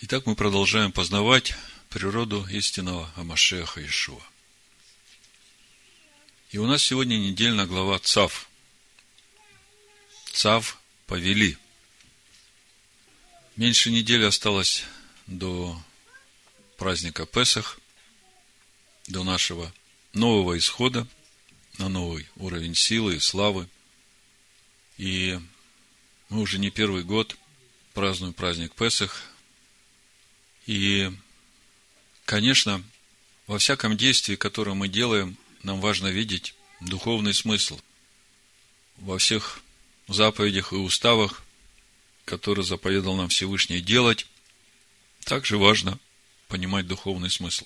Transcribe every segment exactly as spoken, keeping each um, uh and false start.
Итак, мы продолжаем познавать природу истинного Машиаха Иешуа. И у нас сегодня недельная глава Цав. Цав повели. Меньше недели осталось до праздника Песах, до нашего нового исхода, на новый уровень силы и славы. И мы уже не первый год празднуем праздник Песах. И, конечно, во всяком действии, которое мы делаем, нам важно видеть духовный смысл. Во всех заповедях и уставах, которые заповедал нам Всевышний делать, также важно понимать духовный смысл.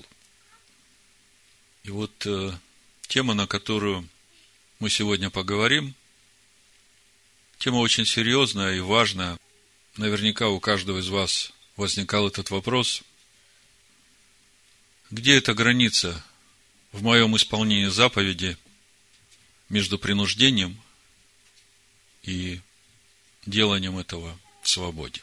И вот э, тема, на которую мы сегодня поговорим, тема очень серьезная и важная. Наверняка у каждого из вас возникал этот вопрос. Где эта граница в моем исполнении заповеди между принуждением и деланием этого в свободе?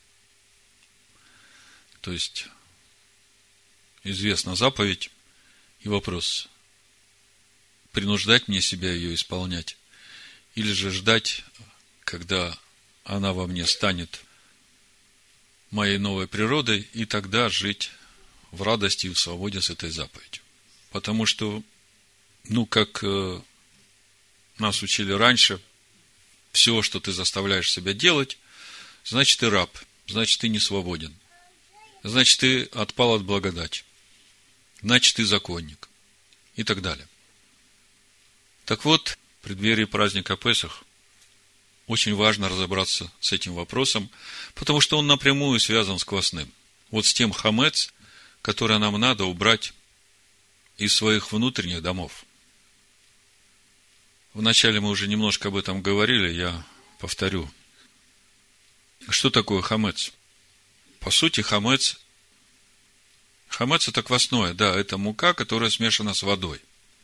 То есть, известна заповедь, и вопрос, принуждать мне себя ее исполнять, или же ждать, когда она во мне станет моей новой природой, и тогда жить в радости и в свободе с этой заповедью. Потому что, ну, как э, нас учили раньше, все, что ты заставляешь себя делать, значит, ты раб, значит, ты не свободен, значит, ты отпал от благодати, значит, ты законник, и так далее. Так вот, в преддверии праздника Песах очень важно разобраться с этим вопросом, потому что он напрямую связан с квасным. Вот с тем хамец, который нам надо убрать из своих внутренних домов. Вначале мы уже немножко об этом говорили, я повторю. Что такое хамец? По сути, хамец, хамец это квасное, да, это мука, которая смешана с водой.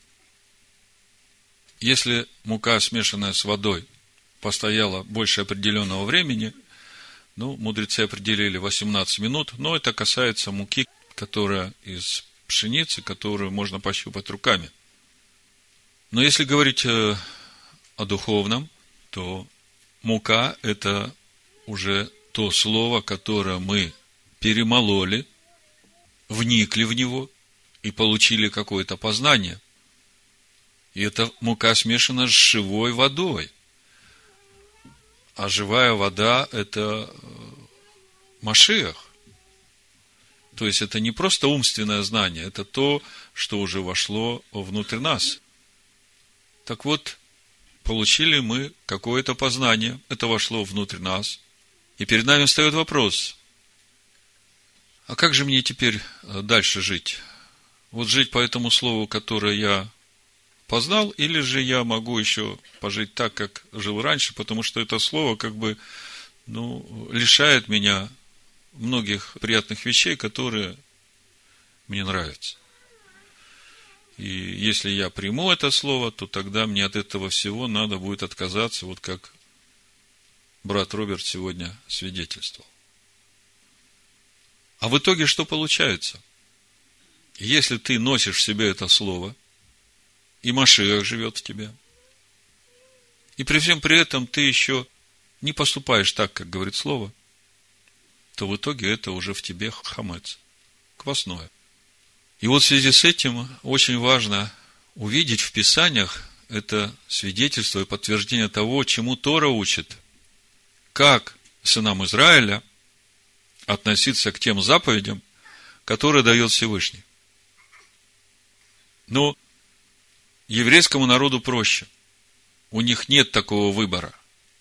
Если мука, смешанная с водой, постояла больше определенного времени, ну, мудрецы определили восемнадцать минут, но это касается муки, которая из пшеницы, которую можно пощупать руками. Но если говорить о духовном, то мука – это уже то слово, которое мы перемололи, вникли в него и получили какое-то познание. И эта мука смешана с живой водой. А живая вода – это Машиах. То есть, это не просто умственное знание, это то, что уже вошло внутрь нас. Так вот, получили мы какое-то познание, это вошло внутрь нас. И перед нами встает вопрос, а как же мне теперь дальше жить? Вот жить по этому слову, которое я познал, или же я могу еще пожить так, как жил раньше, потому что это слово как бы, ну, лишает меня многих приятных вещей, которые мне нравятся. И если я приму это слово, то тогда мне от этого всего надо будет отказаться, вот как брат Роберт сегодня свидетельствовал. А в итоге что получается? Если ты носишь в себе это слово, и Машиах живет в тебе, и при всем при этом ты еще не поступаешь так, как говорит слово, то в итоге это уже в тебе хамец, квасное. И вот в связи с этим очень важно увидеть в Писаниях это свидетельство и подтверждение того, чему Тора учит, как сынам Израиля относиться к тем заповедям, которые дает Всевышний. Но еврейскому народу проще. У них нет такого выбора.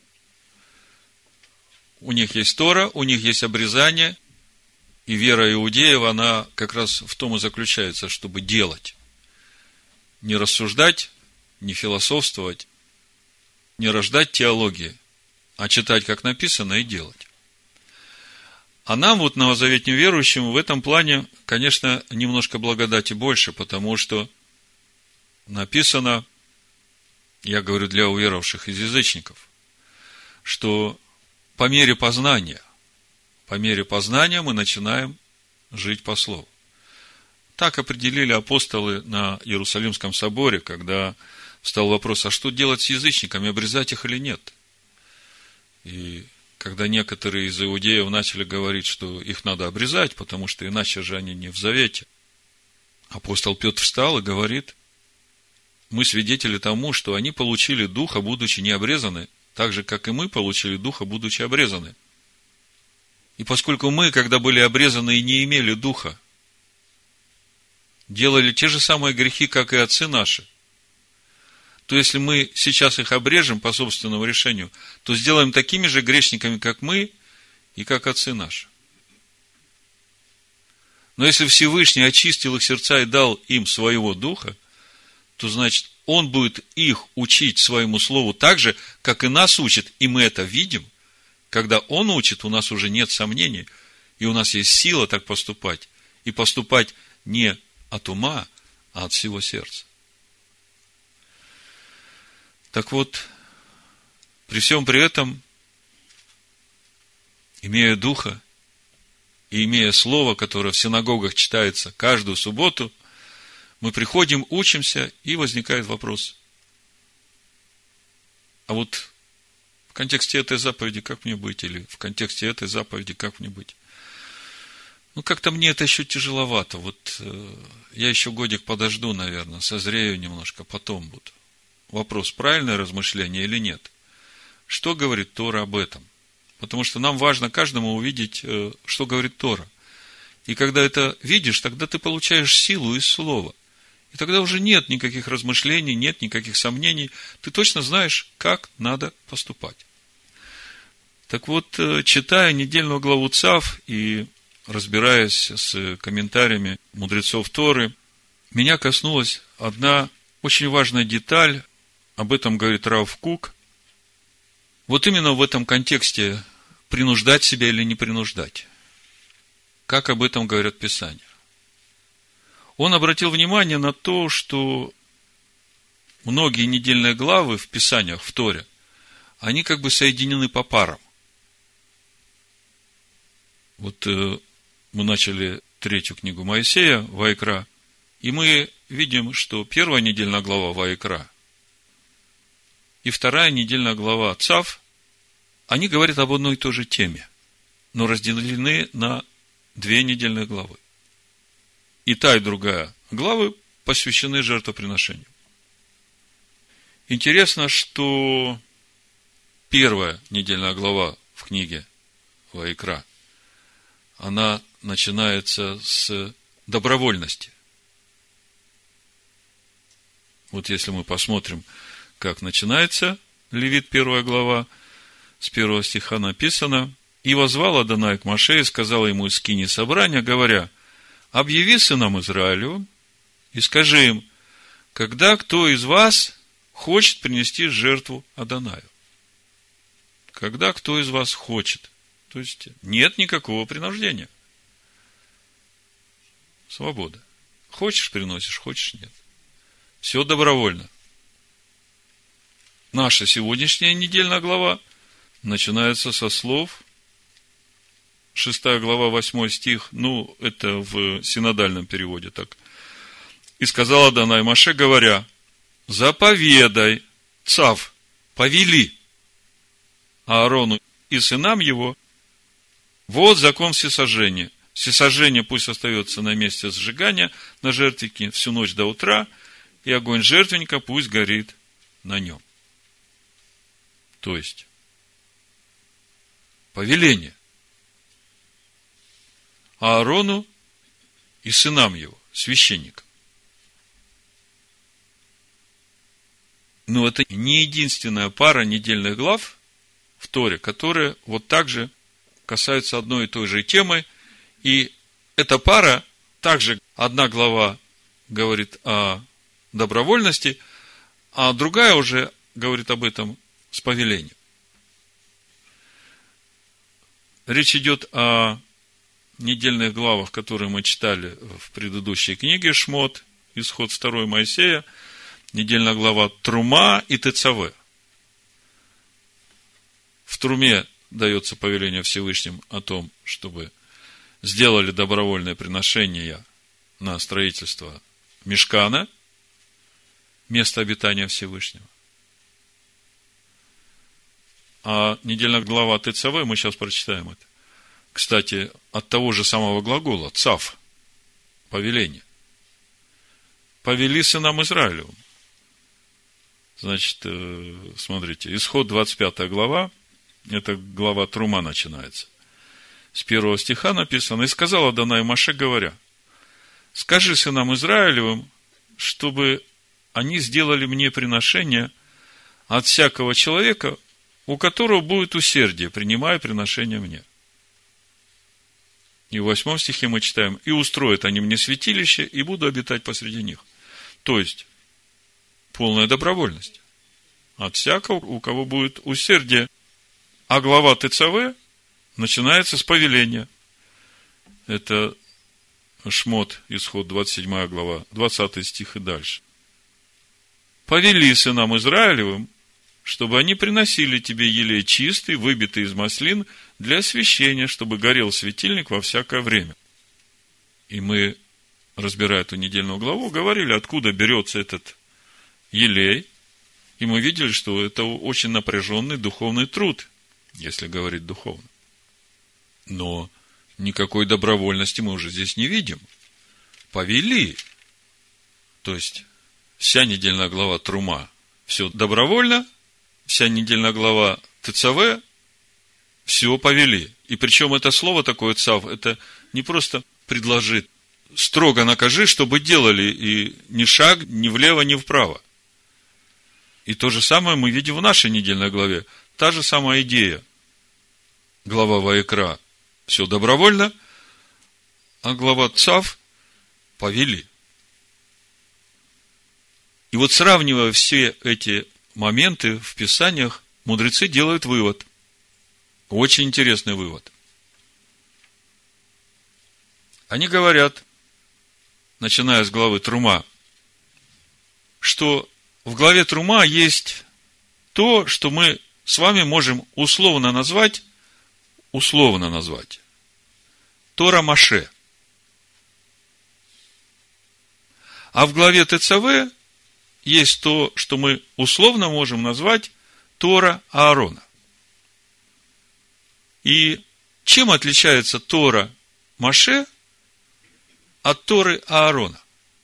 У них есть Тора, у них есть обрезание, и вера иудеев, она как раз в том и заключается, чтобы делать. Не рассуждать, не философствовать, не рождать теологии, а читать, как написано, и делать. А нам, вот новозаветним верующим, в этом плане, конечно, немножко благодати больше, потому что написано, я говорю для уверовавших из язычников, что по мере познания, по мере познания мы начинаем жить по слову. Так определили апостолы на Иерусалимском соборе, когда встал вопрос, а что делать с язычниками, обрезать их или нет? И когда некоторые из иудеев начали говорить, что их надо обрезать, потому что иначе же они не в завете, апостол Петр встал и говорит, мы свидетели тому, что они получили духа, будучи не обрезаны, так же, как и мы получили духа, будучи обрезаны. И поскольку мы, когда были обрезаны и не имели духа, делали те же самые грехи, как и отцы наши, то если мы сейчас их обрежем по собственному решению, то сделаем такими же грешниками, как мы и как отцы наши. Но если Всевышний очистил их сердца и дал им своего духа, то значит, Он будет их учить своему слову так же, как и нас учит, и мы это видим. Когда Он учит, у нас уже нет сомнений, и у нас есть сила так поступать, и поступать не от ума, а от всего сердца. Так вот, при всем при этом, имея духа и имея слово, которое в синагогах читается каждую субботу, мы приходим, учимся, и возникает вопрос. А вот в контексте этой заповеди как мне быть? Или в контексте этой заповеди как мне быть? Ну, как-то мне это еще тяжеловато. Вот э, я еще годик подожду, наверное, созрею немножко, потом буду. Вопрос, правильное размышление или нет? Что говорит Тора об этом? Потому что нам важно каждому увидеть, э, что говорит Тора. И когда это видишь, тогда ты получаешь силу из слова. И тогда уже нет никаких размышлений, нет никаких сомнений. Ты точно знаешь, как надо поступать. Так вот, читая недельную главу Цав и разбираясь с комментариями мудрецов Торы, меня коснулась одна очень важная деталь. Об этом говорит Рав Кук. Вот именно в этом контексте принуждать себя или не принуждать. Как об этом говорят Писания. Он обратил внимание на то, что многие недельные главы в Писаниях, в Торе, они как бы соединены по парам. Вот э, мы начали третью книгу Моисея, Ваикра, и мы видим, что первая недельная глава Ваикра и вторая недельная глава Цав, они говорят об одной и той же теме, но разделены на две недельные главы. И та, и другая главы посвящены жертвоприношению. Интересно, что первая недельная глава в книге Ваикра, она начинается с добровольности. Вот если мы посмотрим, как начинается Левит первая глава, с первого стиха написано: «И возвал Адонай к Моше и сказал ему из скинии собрания, говоря: объяви сынам Израилю и скажи им, когда кто из вас хочет принести жертву Адонаю». Когда кто из вас хочет. То есть, нет никакого принуждения. Свобода. Хочешь – приносишь, хочешь – нет. Все добровольно. Наша сегодняшняя недельная глава начинается со слов, шестая глава, восьмой стих, ну, это в синодальном переводе так. «И сказал Адонай Моше, говоря: заповедай, Цав, повели Аарону и сынам его, вот закон всесожжения. Всесожжение пусть остается на месте сжигания на жертвеннике всю ночь до утра, и огонь жертвенника пусть горит на нем». То есть, повеление Аарону и сынам его, священникам. Но это не единственная пара недельных глав в Торе, которые вот так же касаются одной и той же темы. И эта пара, также одна глава говорит о добровольности, а другая уже говорит об этом с повелением. Речь идет о недельных главах, которые мы читали в предыдущей книге Шмот, Исход второй Моисея, недельная глава Трума и Тецаве. В Труме дается повеление Всевышним о том, чтобы сделали добровольное приношение на строительство мишкана, место обитания Всевышнего. А недельная глава ТЦВ, мы сейчас прочитаем это. Кстати, от того же самого глагола, цав, повеление. Повели сынам Израилевым. Значит, смотрите, Исход двадцать пятая глава, это глава Трума начинается. С первого стиха написано: «И сказал Адонай Моше, говоря: скажи сынам Израилевым, чтобы они сделали мне приношение от всякого человека, у которого будет усердие, принимая приношение мне». И в восьмом стихе мы читаем: «И устроят они мне святилище, и буду обитать посреди них». То есть, полная добровольность от всякого, у кого будет усердие. А глава ТЦВ начинается с повеления. Это Шмот, Исход, двадцать седьмая глава, двадцатый стих и дальше. «Повели сынам Израилевым, чтобы они приносили тебе елей чистый, выбитый из маслин, для освящения, чтобы горел светильник во всякое время». И мы, разбирая эту недельную главу, говорили, откуда берется этот елей. И мы видели, что это очень напряженный духовный труд, если говорить духовно. Но никакой добровольности мы уже здесь не видим. Повели. То есть, вся недельная глава Трума все добровольно, вся недельная глава ТЦВ все повели. И причем это слово такое цав, это не просто предложит, строго накажи, чтобы делали, и ни шаг ни влево, ни вправо. И то же самое мы видим в нашей недельной главе. Та же самая идея. Глава Ваикра все добровольно, а глава Цав повели. И вот, сравнивая все эти моменты в Писаниях, мудрецы делают вывод. Очень интересный вывод. Они говорят, начиная с главы Трума, что в главе Трума есть то, что мы с вами можем условно назвать, условно назвать, Тора Моше. А в главе ТЦВ есть то, что мы условно можем назвать Тора Аарона. И чем отличается Тора Моше от Торы Аарона?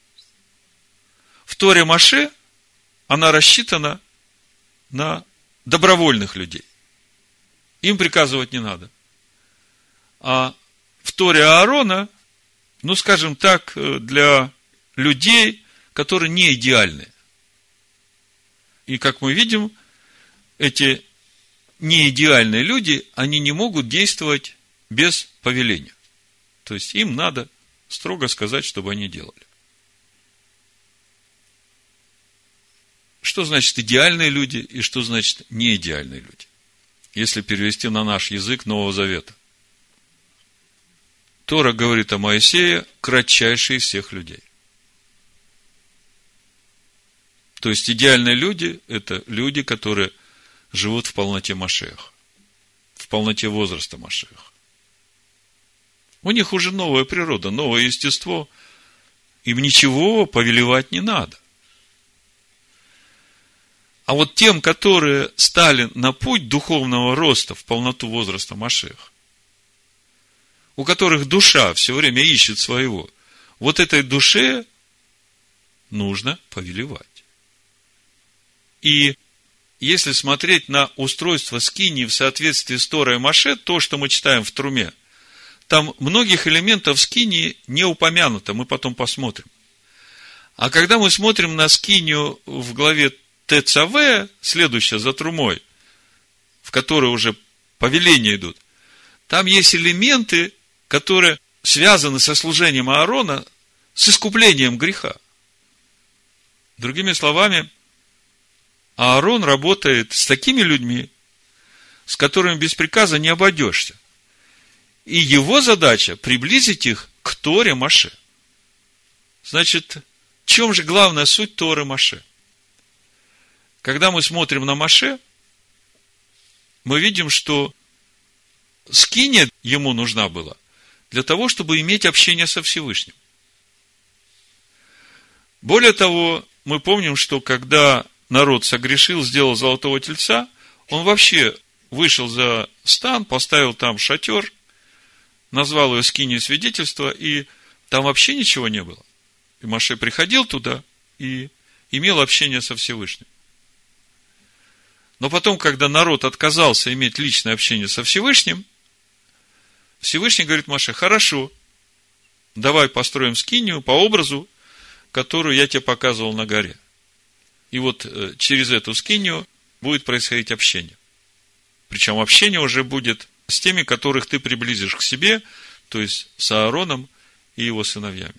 В Торе Моше она рассчитана на добровольных людей. Им приказывать не надо. А в Торе Аарона, ну, скажем так, для людей, которые не идеальны. И, как мы видим, эти неидеальные люди, они не могут действовать без повеления. То есть, им надо строго сказать, чтобы они делали. Что значит идеальные люди и что значит неидеальные люди? Если перевести на наш язык Нового Завета. Тора говорит о Моисее, кратчайший из всех людей. То есть, идеальные люди – это люди, которые живут в полноте Машиаха, в полноте возраста Машиаха. У них уже новая природа, новое естество. Им ничего повелевать не надо. А вот тем, которые стали на путь духовного роста в полноту возраста Машиаха, у которых душа все время ищет своего, вот этой душе нужно повелевать. И если смотреть на устройство скинии в соответствии с Торой Моше, то, что мы читаем в Труме, там многих элементов скинии не упомянуто, мы потом посмотрим. А когда мы смотрим на скинию в главе ТЦВ, следующая за Трумой, в которой уже повеления идут, там есть элементы, которые связаны со служением Аарона с искуплением греха. Другими словами, Аарон работает с такими людьми, с которыми без приказа не обойдешься. И его задача приблизить их к Торе Моше. Значит, в чем же главная суть Торы Моше? Когда мы смотрим на Моше, мы видим, что скиния ему нужна была для того, чтобы иметь общение со Всевышним. Более того, мы помним, что когда народ согрешил, сделал золотого тельца, он вообще вышел за стан, поставил там шатер, назвал ее скинией свидетельства, и там вообще ничего не было. И Моше приходил туда и имел общение со Всевышним. Но потом, когда народ отказался иметь личное общение со Всевышним, Всевышний говорит Моше: хорошо, давай построим скинию по образу, которую я тебе показывал на горе. И вот через эту скинию будет происходить общение. Причем общение уже будет с теми, которых ты приблизишь к себе, то есть с Аароном и его сыновьями.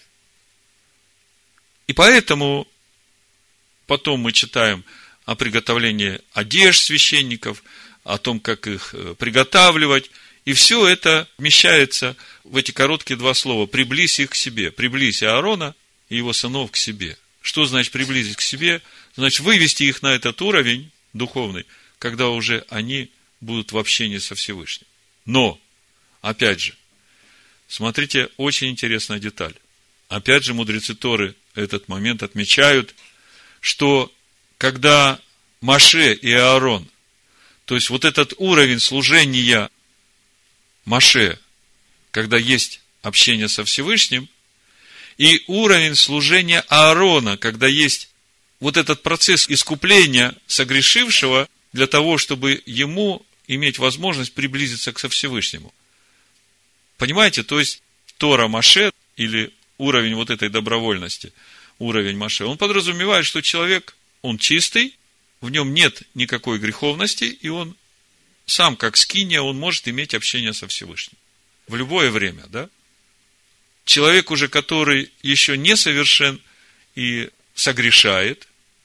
И поэтому потом мы читаем о приготовлении одежд священников, о том, как их приготавливать. И все это вмещается в эти короткие два слова: приблизь их к себе. Приблизь Аарона и его сынов к себе. Что значит приблизить к себе? Значит, вывести их на этот уровень духовный, когда уже они будут в общении со Всевышним. Но, опять же, смотрите, очень интересная деталь. Опять же, мудрецы Торы этот момент отмечают, что когда Моше и Аарон, то есть вот этот уровень служения Моше, когда есть общение со Всевышним, и уровень служения Аарона, когда есть вот этот процесс искупления согрешившего для того, чтобы ему иметь возможность приблизиться к Всевышнему. Понимаете? То есть Тора Моше, или уровень вот этой добровольности, уровень Моше, он подразумевает, что человек, он чистый, в нем нет никакой греховности, и он сам, как скиния, он может иметь общение со Всевышним. В любое время, да? Человек уже, который еще не совершен и согрешает,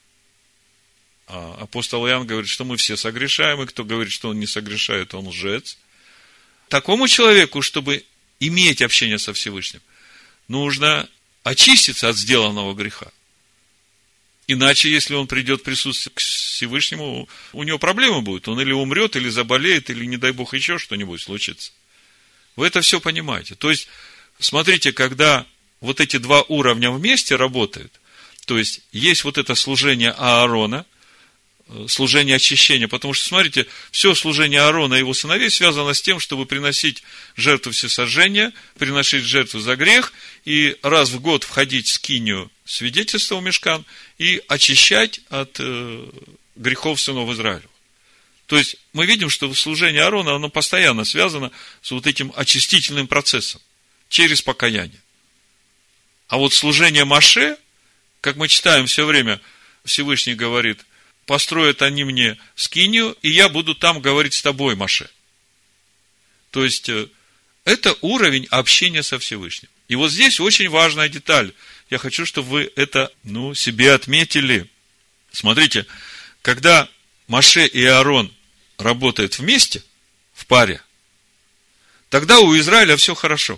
а апостол Иоанн говорит, что мы все согрешаем, и кто говорит, что он не согрешает, он лжец. Такому человеку, чтобы иметь общение со Всевышним, нужно очиститься от сделанного греха. Иначе, если он придет в присутствие к Всевышнему, у него проблемы будут. Он или умрет, или заболеет, или, не дай Бог, еще что-нибудь случится. Вы это все понимаете. То есть, смотрите, когда вот эти два уровня вместе работают, то есть, есть вот это служение Аарона, служение очищения, потому что, смотрите, все служение Аарона и его сыновей связано с тем, чтобы приносить жертву всесожжения, приносить жертву за грех, и раз в год входить в скинию свидетельства в мишкан и очищать от э, грехов сынов Израиля. То есть, мы видим, что служение Аарона, оно постоянно связано с вот этим очистительным процессом, через покаяние. А вот служение Моше, как мы читаем все время, Всевышний говорит: построят они мне скинию, и я буду там говорить с тобой, Моше. То есть, это уровень общения со Всевышним. И вот здесь очень важная деталь. Я хочу, чтобы вы это, ну, себе отметили. Смотрите, когда Моше и Аарон работают вместе, в паре, тогда у Израиля все хорошо.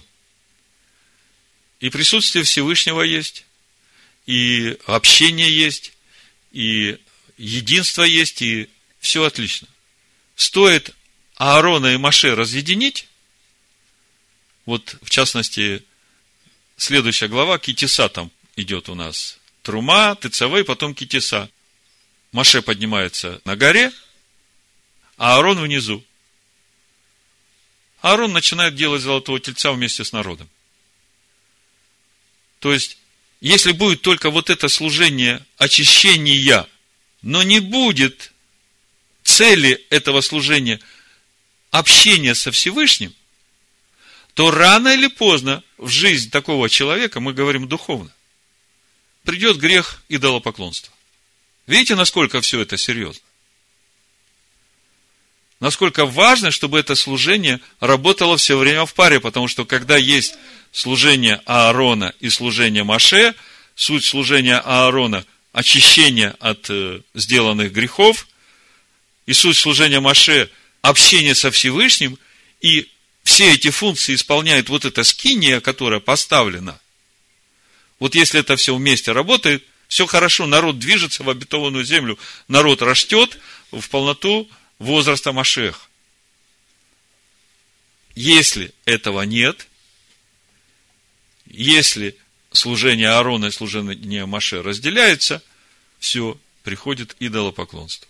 И присутствие Всевышнего есть, и общение есть, и единство есть, и все отлично. Стоит Аарона и Моше разъединить, вот в частности, следующая глава, Китиса там идет у нас. Трума, Тецавей, потом Китиса. Моше поднимается на горе, а Аарон внизу. Аарон начинает делать золотого тельца вместе с народом. То есть, если будет только вот это служение очищения, но не будет цели этого служения общения со Всевышним, то рано или поздно в жизнь такого человека, мы говорим духовно, придет грех идолопоклонства. Видите, насколько все это серьезно? Насколько важно, чтобы это служение работало все время в паре, потому что когда есть служение Аарона и служение Моше, суть служения Аарона – очищение от э, сделанных грехов, и суть служения Моше – общение со Всевышним, и все эти функции исполняет вот эта скиния, которая поставлена. Вот если это все вместе работает, все хорошо, народ движется в обетованную землю, народ растет в полноту возраста Машиаха. если этого нет, если служение Аарона и служение Моше разделяется, все, приходит идолопоклонство.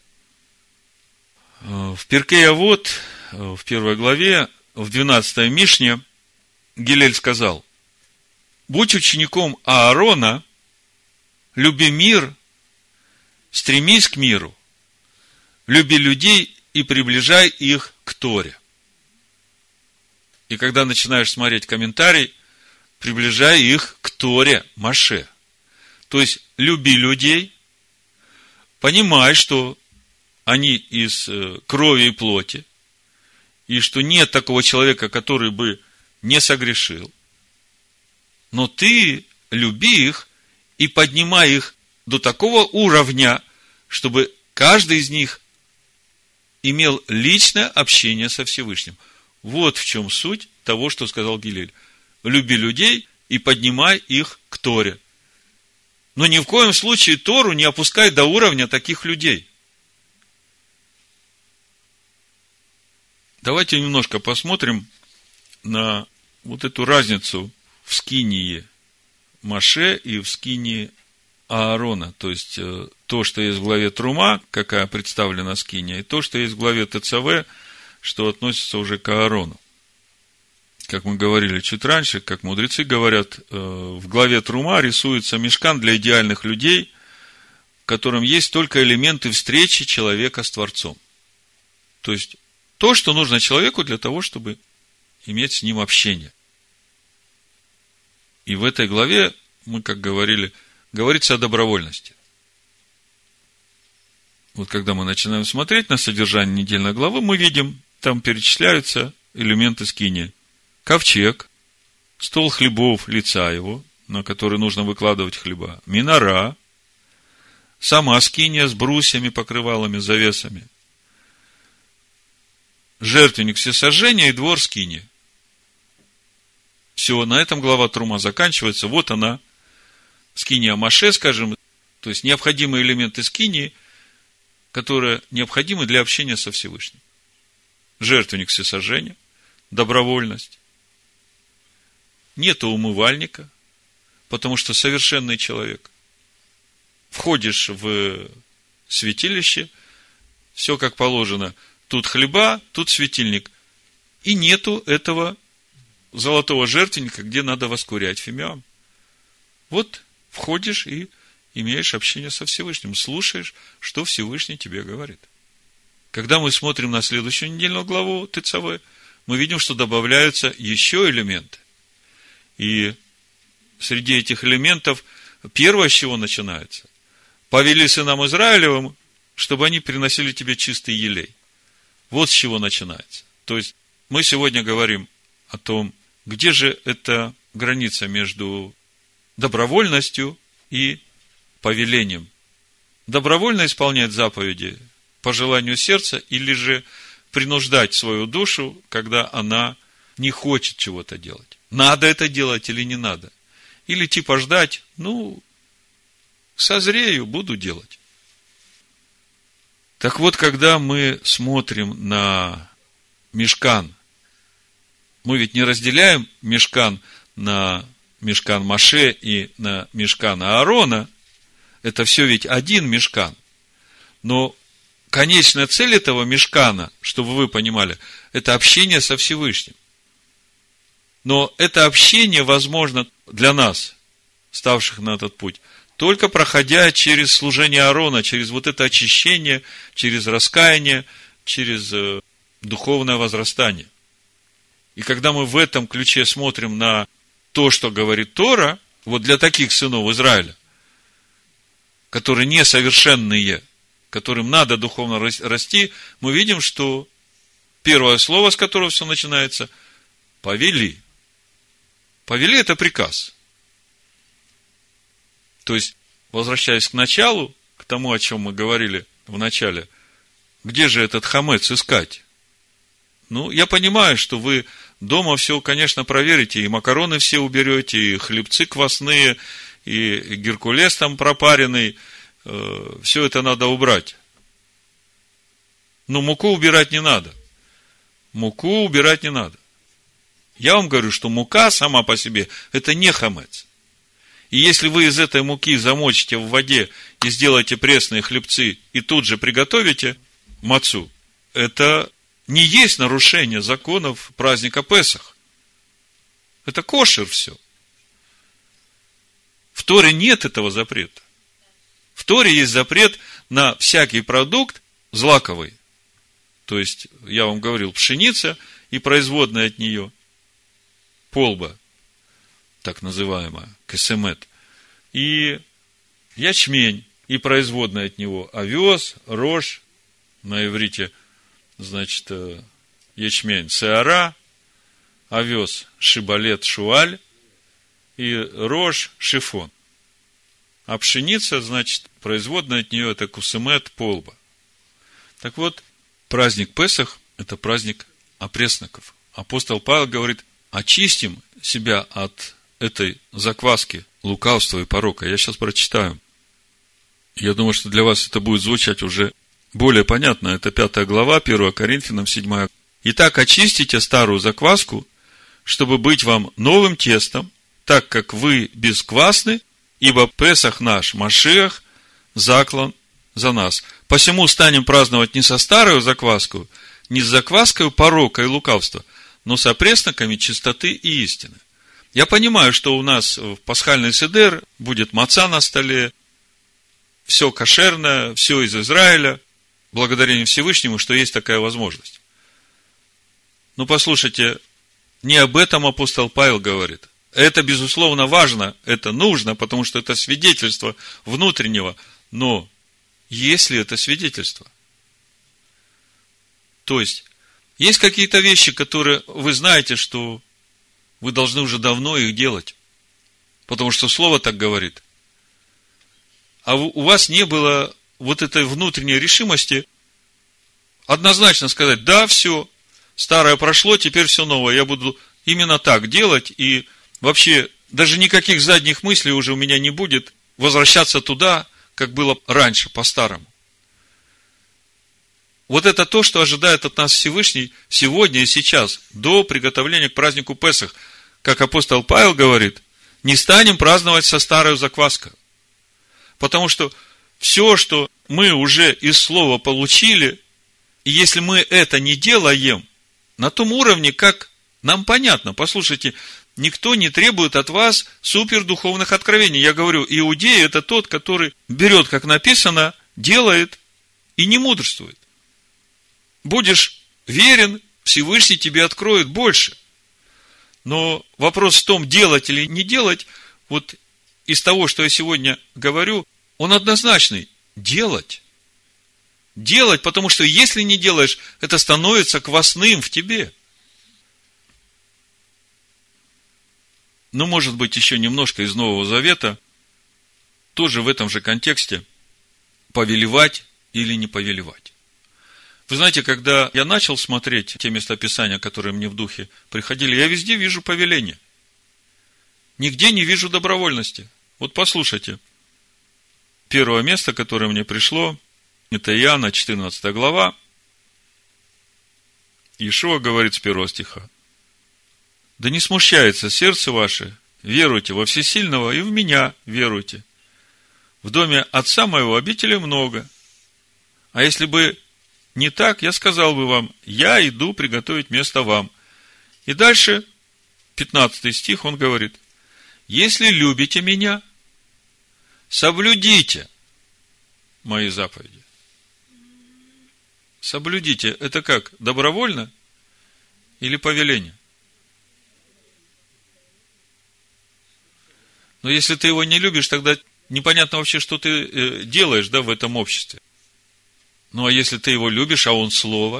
В Перкей Авот, в первой главе, в двенадцатой Мишне, Гилель сказал: будь учеником Аарона, люби мир, стремись к миру, люби людей и приближай их к Торе. И когда начинаешь смотреть комментарий, приближай их к Торе Моше. То есть, люби людей, понимай, что они из крови и плоти, и что нет такого человека, который бы не согрешил. Но ты люби их и поднимай их до такого уровня, чтобы каждый из них имел личное общение со Всевышним. Вот в чем суть того, что сказал Гилель. Люби людей и поднимай их к Торе. Но ни в коем случае Тору не опускай до уровня таких людей. Давайте немножко посмотрим на вот эту разницу в скинии Моше и в скинии Аарона. То есть, то, что есть в главе Трума, какая представлена скиния, и то, что есть в главе ТЦВ, что относится уже к Аарону. Как мы говорили чуть раньше, как мудрецы говорят, в главе Трума рисуется мишкан для идеальных людей, в котором есть только элементы встречи человека с Творцом. То есть, то, что нужно человеку для того, чтобы иметь с ним общение. И в этой главе, мы, как говорили, говорится о добровольности. Вот когда мы начинаем смотреть на содержание недельной главы, мы видим, там перечисляются элементы скинии. Ковчег, стол хлебов лица его, на который нужно выкладывать хлеба, минора, сама скиния с брусьями, покрывалами, завесами, жертвенник всесожжения и двор скинии. Все, на этом глава Трума заканчивается. Вот она, скиния Моше, скажем, то есть необходимые элементы скинии, которые необходимы для общения со Всевышним. Жертвенник всесожжения, добровольность. Нету умывальника, потому что совершенный человек. Входишь в святилище, все как положено. Тут хлеба, тут светильник. И нету этого золотого жертвенника, где надо воскурять фимиам. Вот входишь и имеешь общение со Всевышним, слушаешь, что Всевышний тебе говорит. Когда мы смотрим на следующую недельную главу ТЦВ, мы видим, что добавляются еще элементы. И среди этих элементов первое, с чего начинается: повели сынам Израилевым, чтобы они приносили тебе чистый елей. Вот с чего начинается. То есть, мы сегодня говорим о том, где же эта граница между добровольностью и повелением. Добровольно исполнять заповеди по желанию сердца или же принуждать свою душу, когда она не хочет чего-то делать. Надо это делать или не надо. Или типа ждать, ну, созрею, буду делать. Так вот, когда мы смотрим на мишкан, мы ведь не разделяем мишкан на мишкан Моше и на мишкан Аарона. Это все ведь один мишкан. Но конечная цель этого мишкана, чтобы вы понимали, это общение со Всевышним. Но это общение возможно для нас, ставших на этот путь, только проходя через служение Аарона, через вот это очищение, через раскаяние, через духовное возрастание. И когда мы в этом ключе смотрим на то, что говорит Тора, вот для таких сынов Израиля, которые несовершенные, которым надо духовно расти, мы видим, что первое слово, с которого все начинается, повели. Повели – это приказ. То есть, возвращаясь к началу, к тому, о чем мы говорили в начале, где же этот хамец искать? Ну, я понимаю, что вы дома все, конечно, проверите, и макароны все уберете, и хлебцы квасные, и геркулес там пропаренный, э, все это надо убрать. Но муку убирать не надо. Муку убирать не надо. Я вам говорю, что мука сама по себе – это не хамец. И если вы из этой муки замочите в воде и сделаете пресные хлебцы, и тут же приготовите мацу, это не есть нарушение законов праздника Песах. Это кошер все. В Торе нет этого запрета. В Торе есть запрет на всякий продукт злаковый. То есть, я вам говорил, пшеница и производная от нее, полба, так называемая, кесемет, и ячмень, и производная от него, овес, рожь, на иврите, значит, ячмень, сеара, овес, шибалет, шуаль, и рожь, шифон. А пшеница, значит, производная от нее, это кусемет, полба. Так вот, праздник Песах – это праздник опресноков. Апостол Павел говорит, очистим себя от этой закваски, лукавства и порока. Я сейчас прочитаю. Я думаю, что для вас это будет звучать уже более понятно. Это пятая глава, первое Коринфянам, седьмая. Итак, очистите старую закваску, чтобы быть вам новым тестом, так как вы бесквасны, ибо Песах наш, Машиах, заклан за нас. Посему станем праздновать не со старой закваской, не с закваской порока и лукавства, но с опресноками чистоты и истины. Я понимаю, что у нас в пасхальный седер будет маца на столе, все кошерное, все из Израиля, благодарение Всевышнему, что есть такая возможность. Но послушайте, не об этом апостол Павел говорит. Это, безусловно, важно, это нужно, потому что это свидетельство внутреннего. Но если это свидетельство, то есть, есть какие-то вещи, которые вы знаете, что вы должны уже давно их делать, потому что Слово так говорит. А у вас не было вот этой внутренней решимости однозначно сказать, да, все, старое прошло, теперь все новое, я буду именно так делать, и вообще даже никаких задних мыслей уже у меня не будет возвращаться туда, как было раньше, по-старому. Вот это то, что ожидает от нас Всевышний сегодня и сейчас, до приготовления к празднику Песах. Как апостол Павел говорит, не станем праздновать со старой закваской. Потому что все, что мы уже из слова получили, и если мы это не делаем, на том уровне, как нам понятно, послушайте, никто не требует от вас супердуховных откровений. Я говорю, иудей – это тот, который берет, как написано, делает и не мудрствует. Будешь верен, Всевышний тебе откроет больше. Но вопрос в том, делать или не делать, вот из того, что я сегодня говорю, он однозначный. Делать. Делать, потому что если не делаешь, это становится квасным в тебе. Ну, может быть, еще немножко из Нового Завета, тоже в этом же контексте, повелевать или не повелевать. Вы знаете, когда я начал смотреть те местописания, которые мне в духе приходили, я везде вижу повеление. Нигде не вижу добровольности. Вот послушайте. Первое место, которое мне пришло, это Иоанна, четырнадцатая глава. Иешуа говорит с первого стиха. Да не смущается сердце ваше, веруйте во Всесильного и в меня веруйте. В доме отца моего обителей много. А если бы не так, я сказал бы вам, я иду приготовить место вам. И дальше, пятнадцатый стих, он говорит, если любите меня, соблюдите мои заповеди. Соблюдите, это как, добровольно или повеление? Но если ты его не любишь, тогда непонятно вообще, что ты делаешь, да, в этом обществе. Ну, а если ты его любишь, а он слово,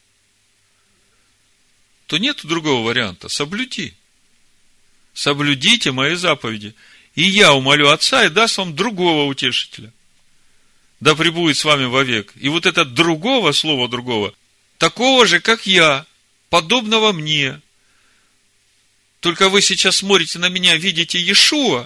то нет другого варианта. Соблюди. Соблюдите мои заповеди. И я умолю Отца и даст вам другого утешителя. Да пребудет с вами вовек. И вот это другого, слово другого, такого же, как я, подобного мне. Только вы сейчас смотрите на меня, видите Иешуа,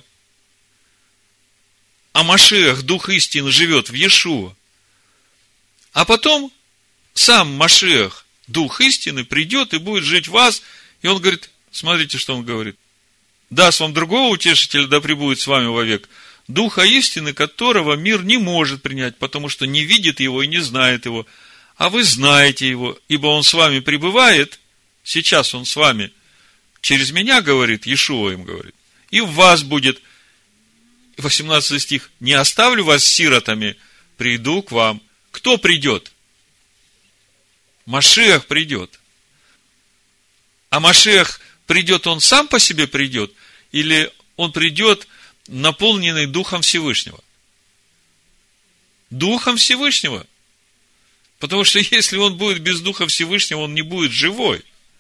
а Машиах, Дух истины, живет в Иешуа. А потом сам Машиах, Дух истины, придет и будет жить в вас. И он говорит, смотрите, что он говорит. Даст вам другого утешителя, да пребудет с вами вовек, Духа истины, которого мир не может принять, потому что не видит его и не знает его. А вы знаете его, ибо он с вами пребывает, сейчас он с вами, через меня, говорит, Иешуа им говорит, и в вас будет. восемнадцатый стих. Не оставлю вас сиротами, приду к вам. Кто придет? Машиах придет. А Машиах придет, он сам по себе придет, или он придет, наполненный Духом Всевышнего? Духом Всевышнего. Потому что если он будет без Духа Всевышнего, он не будет живой.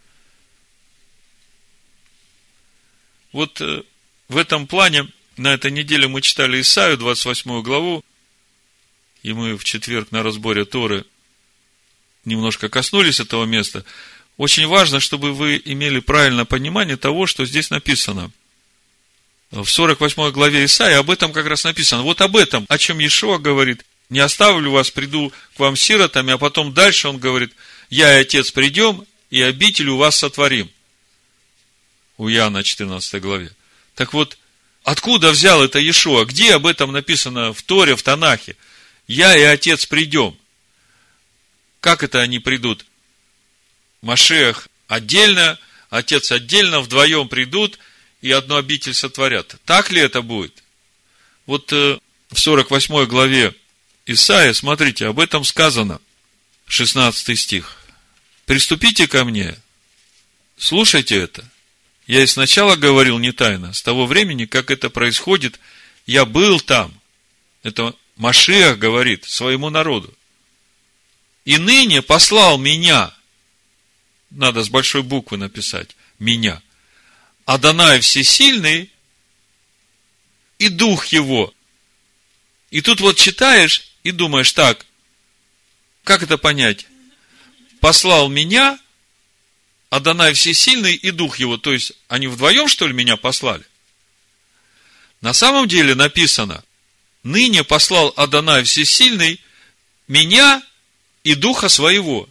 Вот в этом плане на этой неделе мы читали Исаию, двадцать восьмую главу, и мы в четверг на разборе Торы немножко коснулись этого места. Очень важно, чтобы вы имели правильное понимание того, что здесь написано. В сорок восьмой главе Исаии об этом как раз написано. Вот об этом, о чем Иешуа говорит. Не оставлю вас, приду к вам сиротами, а потом дальше он говорит, я и Отец придем, и обитель у вас сотворим. У Иоанна четырнадцатой главе. Так вот, откуда взял это Иешуа? Где об этом написано в Торе, в Танахе? Я и Отец придем. Как это они придут? Машиах отдельно, Отец отдельно, вдвоем придут и одну обитель сотворят. Так ли это будет? Вот в сорок восьмой главе Исаия, смотрите, об этом сказано, шестнадцатый стих. Приступите ко мне, слушайте это. Я и сначала говорил не тайно, с того времени, как это происходит, я был там. Это Машиах говорит своему народу. И ныне послал меня, надо с большой буквы написать, меня, Адонай Всесильный и Дух Его. И тут вот читаешь и думаешь, так, как это понять? Послал меня, Адонай Всесильный и Дух Его. То есть, они вдвоем, что ли, меня послали? На самом деле написано, ныне послал Адонай Всесильный меня и Духа Своего.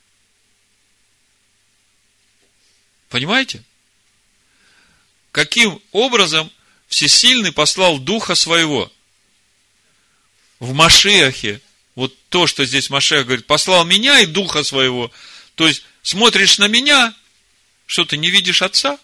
Понимаете? Каким образом Всесильный послал Духа Своего? В Машиахе, вот то, что здесь Машиах говорит, послал меня и Духа Своего. То есть, смотришь на меня, что ты не видишь Отца?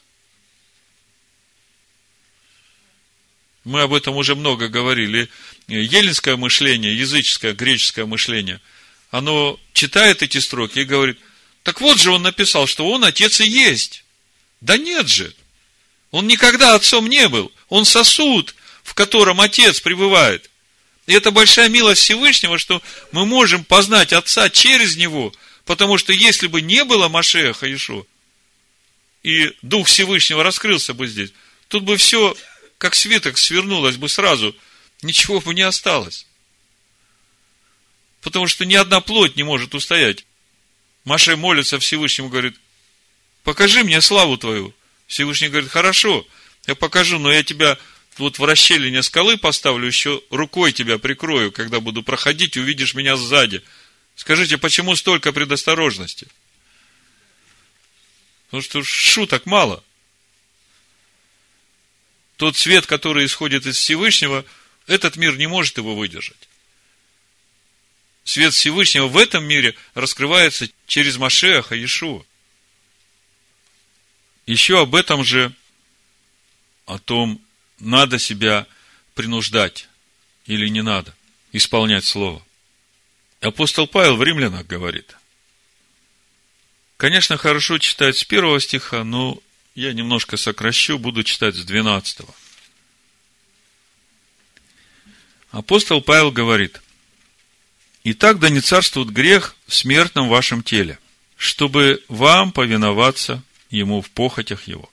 Мы об этом уже много говорили. Эллинское мышление, языческое, греческое мышление, оно читает эти строки и говорит, так вот же он написал, что он Отец и есть. Да нет же. Он никогда Отцом не был. Он сосуд, в котором Отец пребывает. И это большая милость Всевышнего, что мы можем познать Отца через Него. Потому что если бы не было Машиаха Иешуа, и Дух Всевышнего раскрылся бы здесь, тут бы все, как свиток, свернулось бы сразу. Ничего бы не осталось. Потому что ни одна плоть не может устоять. Маше молится Всевышнему, говорит, покажи мне славу твою. Всевышний говорит, хорошо, я покажу, но я тебя вот в расщелине скалы поставлю, еще рукой тебя прикрою, когда буду проходить, увидишь меня сзади. Скажите, почему столько предосторожности? Потому что шуток мало. Тот свет, который исходит из Всевышнего, этот мир не может его выдержать. Свет Всевышнего в этом мире раскрывается через Машиаха Иешуа. Еще об этом же, о том, надо себя принуждать или не надо исполнять слово. Апостол Павел в Римлянах говорит. Конечно, хорошо читать с первого стиха, но я немножко сокращу, буду читать с двенадцатого. Апостол Павел говорит: «Итак, да не царствует грех в смертном вашем теле, чтобы вам повиноваться ему в похотях его».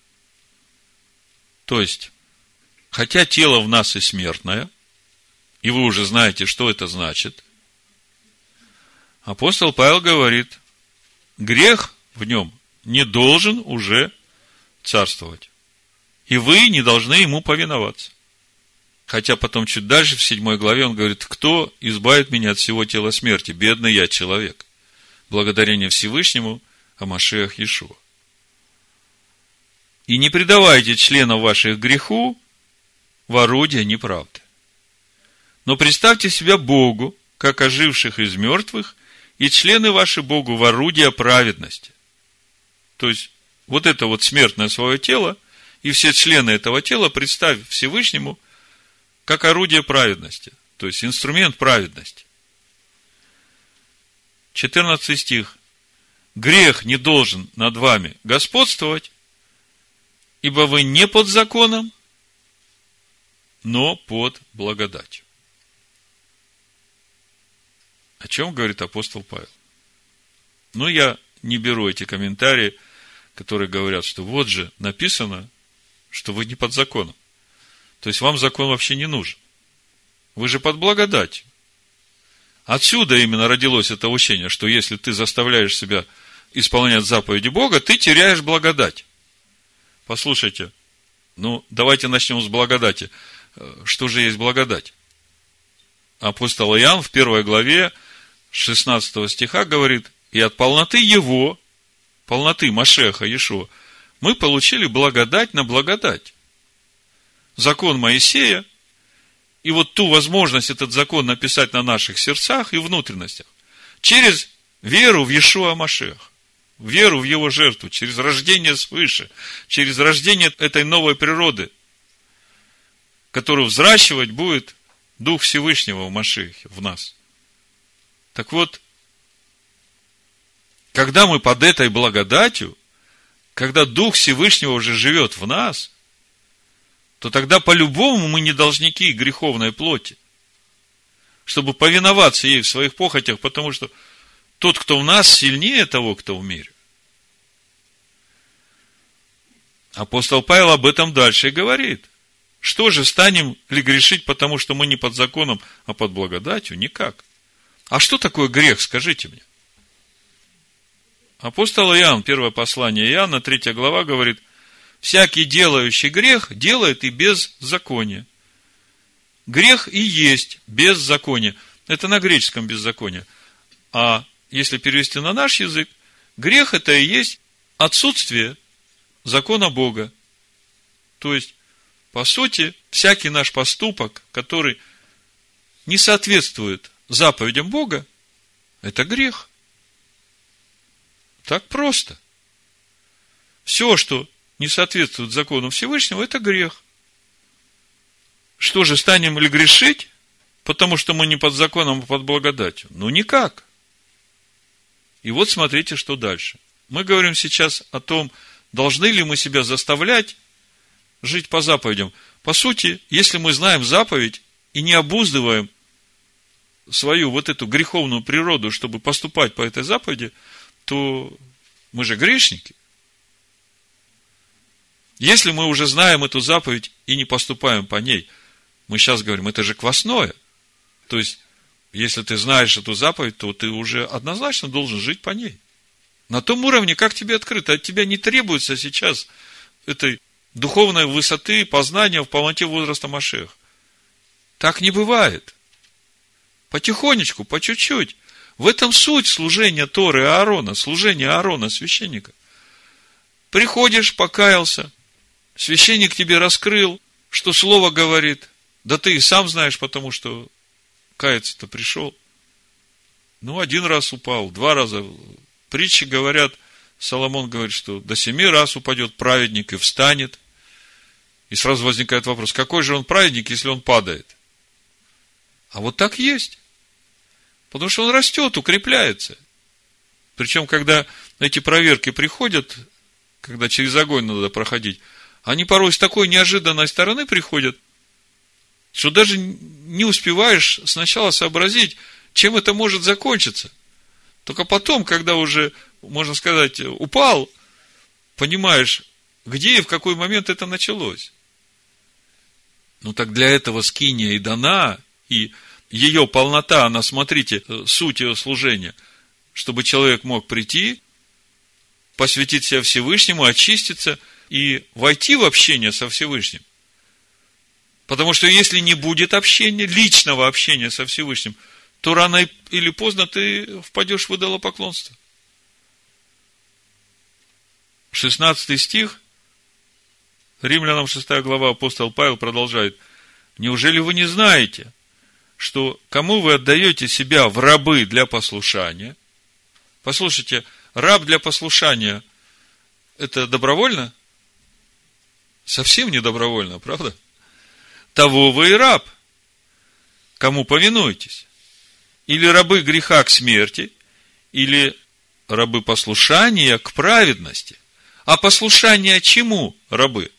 То есть, хотя тело в нас и смертное, и вы уже знаете, что это значит, апостол Павел говорит, грех в нем не должен уже царствовать. И вы не должны ему повиноваться. Хотя потом чуть дальше, в седьмой главе, он говорит, кто избавит меня от всего тела смерти? Бедный я человек. Благодарение Всевышнему о Машиах Иешуа. И не предавайте членов ваших греху в орудие неправды. Но представьте себя Богу, как оживших из мертвых, и члены ваши Богу в орудие праведности. То есть, вот это вот смертное свое тело, и все члены этого тела представь Всевышнему, как орудие праведности. То есть, инструмент праведности. четырнадцатый стих. Грех не должен над вами господствовать, ибо вы не под законом, но под благодатью. О чем говорит апостол Павел? Ну, я не беру эти комментарии, которые говорят, что вот же написано, что вы не под законом. То есть, вам закон вообще не нужен. Вы же под благодатью. Отсюда именно родилось это учение, что если ты заставляешь себя исполнять заповеди Бога, ты теряешь благодать. Послушайте, ну, давайте начнем с благодати. Что же есть благодать? Апостол Иоанн в первой главе шестнадцатого стиха говорит: и от полноты Его, полноты Машеха Иешуа, мы получили благодать на благодать. Закон Моисея, и вот ту возможность этот закон написать на наших сердцах и внутренностях, через веру в Иешуа Машеха, веру в Его жертву, через рождение свыше, через рождение этой новой природы, которую взращивать будет Дух Всевышнего в Машехе, в нас. Так вот, когда мы под этой благодатью, когда Дух Всевышнего уже живет в нас, то тогда по-любому мы не должники греховной плоти, чтобы повиноваться ей в своих похотях, потому что тот, кто в нас, сильнее того, кто в мире. Апостол Павел об этом дальше и говорит. Что же, станем ли грешить, потому что мы не под законом, а под благодатью? Никак. А что такое грех, скажите мне? Апостол Иоанн, первое послание Иоанна, третья глава, говорит: всякий делающий грех делает и беззаконие. Грех и есть беззаконие. Это на греческом беззаконие. А если перевести на наш язык, грех это и есть отсутствие закона Бога. То есть, по сути, всякий наш поступок, который не соответствует заповедям Бога, это грех. Так просто. Все, что не соответствует закону Всевышнего, это грех. Что же, станем ли грешить, потому что мы не под законом, а под благодатью? Ну, никак. И вот смотрите, что дальше. Мы говорим сейчас о том, должны ли мы себя заставлять жить по заповедям. По сути, если мы знаем заповедь и не обуздываем свою вот эту греховную природу, чтобы поступать по этой заповеди, то мы же грешники. Если мы уже знаем эту заповедь и не поступаем по ней, мы сейчас говорим, это же квасное. То есть, если ты знаешь эту заповедь, то ты уже однозначно должен жить по ней. На том уровне, как тебе открыто, от тебя не требуется сейчас этой духовной высоты, познания в полноте возраста Машеха. Так не бывает. Потихонечку, по чуть-чуть. В этом суть служения Торы и Аарона, служения Аарона, священника. Приходишь, покаялся, священник тебе раскрыл, что слово говорит. Да ты и сам знаешь, потому что каяться-то пришел. Ну, один раз упал, два раза. Притчи говорят, Соломон говорит, что до семи раз упадет праведник и встанет. И сразу возникает вопрос, какой же он праведник, если он падает? А вот так есть. Потому что он растет, укрепляется. Причем, когда эти проверки приходят, когда через огонь надо проходить, они порой с такой неожиданной стороны приходят, что даже не успеваешь сначала сообразить, чем это может закончиться. Только потом, когда уже, можно сказать, упал, понимаешь, где и в какой момент это началось. Ну, так для этого скиния и дана, и ее полнота, она, смотрите, суть ее служения, чтобы человек мог прийти, посвятить себя Всевышнему, очиститься и войти в общение со Всевышним. Потому что если не будет общения, личного общения со Всевышним, то рано или поздно ты впадешь в идолопоклонство. шестнадцатый стих. Римлянам шестая глава, апостол Павел продолжает. Неужели вы не знаете, что кому вы отдаете себя в рабы для послушания? Послушайте, раб для послушания – это добровольно? Совсем не добровольно, правда? Того вы и раб. Кому повинуетесь? Или рабы греха к смерти, или рабы послушания к праведности. А послушание чему рабы?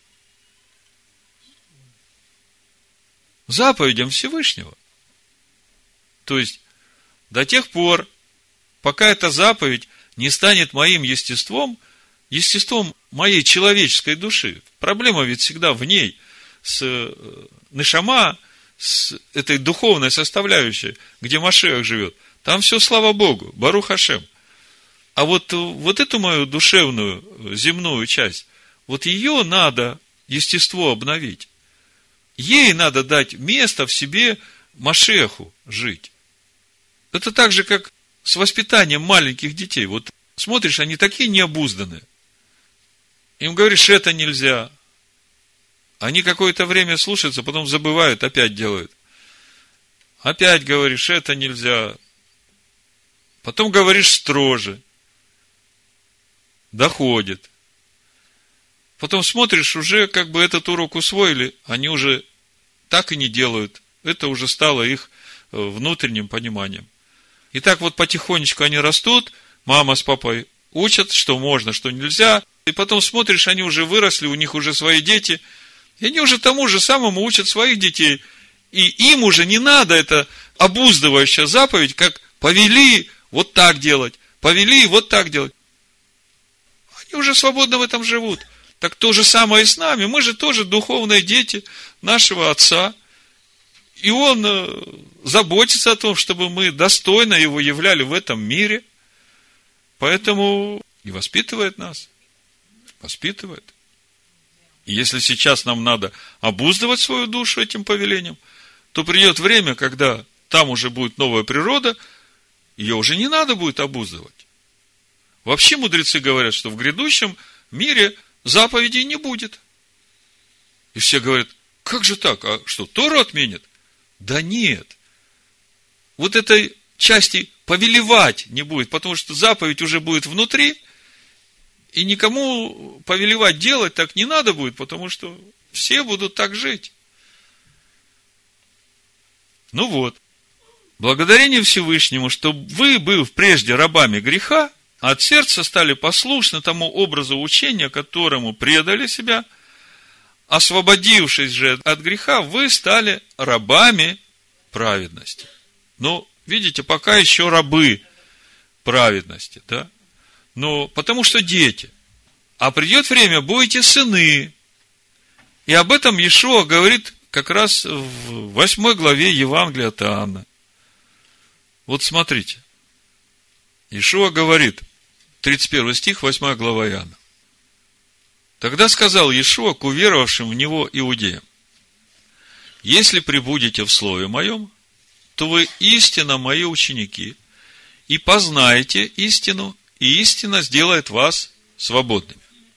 Заповедям Всевышнего. То есть, до тех пор, пока эта заповедь не станет моим естеством, естеством моей человеческой души. Проблема ведь всегда в ней, с нешама, с этой духовной составляющей, где Машиах живет. Там все, слава Богу, Барух Ашем. А вот, вот эту мою душевную, земную часть, вот ее надо, естество, обновить. Ей надо дать место в себе Машиаху жить. Это так же, как с воспитанием маленьких детей. Вот смотришь, они такие необузданные. Им говоришь, это нельзя. Они какое-то время слушаются, потом забывают, опять делают. Опять говоришь, это нельзя. Потом говоришь строже. Доходит. Потом смотришь, уже как бы этот урок усвоили, они уже так и не делают. Это уже стало их внутренним пониманием. И так вот потихонечку они растут, мама с папой учат, что можно, что нельзя. И потом смотришь, они уже выросли, у них уже свои дети. И они уже тому же самому учат своих детей. И им уже не надо эта обуздывающая заповедь, как повели вот так делать, повели вот так делать. Они уже свободно в этом живут. Так то же самое и с нами. Мы же тоже духовные дети нашего Отца. И Он заботится о том, чтобы мы достойно Его являли в этом мире. Поэтому и воспитывает нас. Воспитывает. И если сейчас нам надо обуздывать свою душу этим повелением, то придет время, когда там уже будет новая природа, ее уже не надо будет обуздывать. Вообще мудрецы говорят, что в грядущем мире заповедей не будет. И все говорят, как же так? А что, Тору отменят? Да нет. Вот этой части повелевать не будет, потому что заповедь уже будет внутри, и никому повелевать делать так не надо будет, потому что все будут так жить. Ну вот. Благодарение Всевышнему, что вы, быв прежде рабами греха, от сердца стали послушны тому образу учения, которому предали себя, освободившись же от греха, вы стали рабами праведности. Но, видите, пока еще рабы праведности, да? Но потому что дети. А придет время, будете сыны. И об этом Иешуа говорит как раз в восьмой главе Евангелия от Иоанна. Вот смотрите. Иешуа говорит, тридцать первый стих, восьмая глава Иоанна. Тогда сказал Иешуа к уверовавшим в Него иудеям: если пребудете в Слове Моем, то вы истинно Мои ученики, и познаете истину, и истина сделает вас свободными.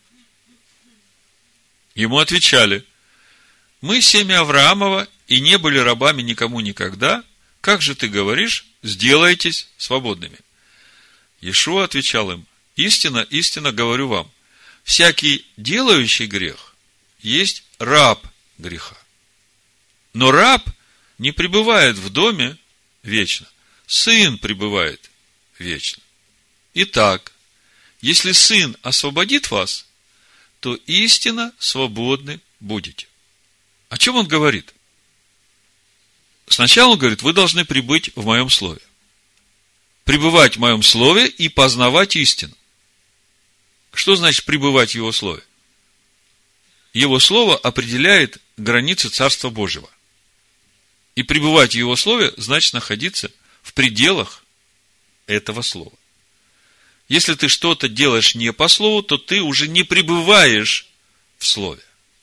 Ему отвечали: мы семя Авраамова и не были рабами никому никогда. Как же ты говоришь, сделаетесь свободными? Иешуа отвечал им: истинно, истинно говорю вам, всякий делающий грех есть раб греха. Но раб не пребывает в доме вечно, сын пребывает вечно. Итак, если сын освободит вас, то истинно свободны будете. О чем он говорит? Сначала он говорит, вы должны пребыть в моем слове. Пребывать в моем слове и познавать истину. Что значит пребывать в его слове? Его слово определяет границы Царства Божьего. И пребывать в его слове значит находиться в пределах этого слова. Если ты что-то делаешь не по слову, то ты уже не пребываешь в слове.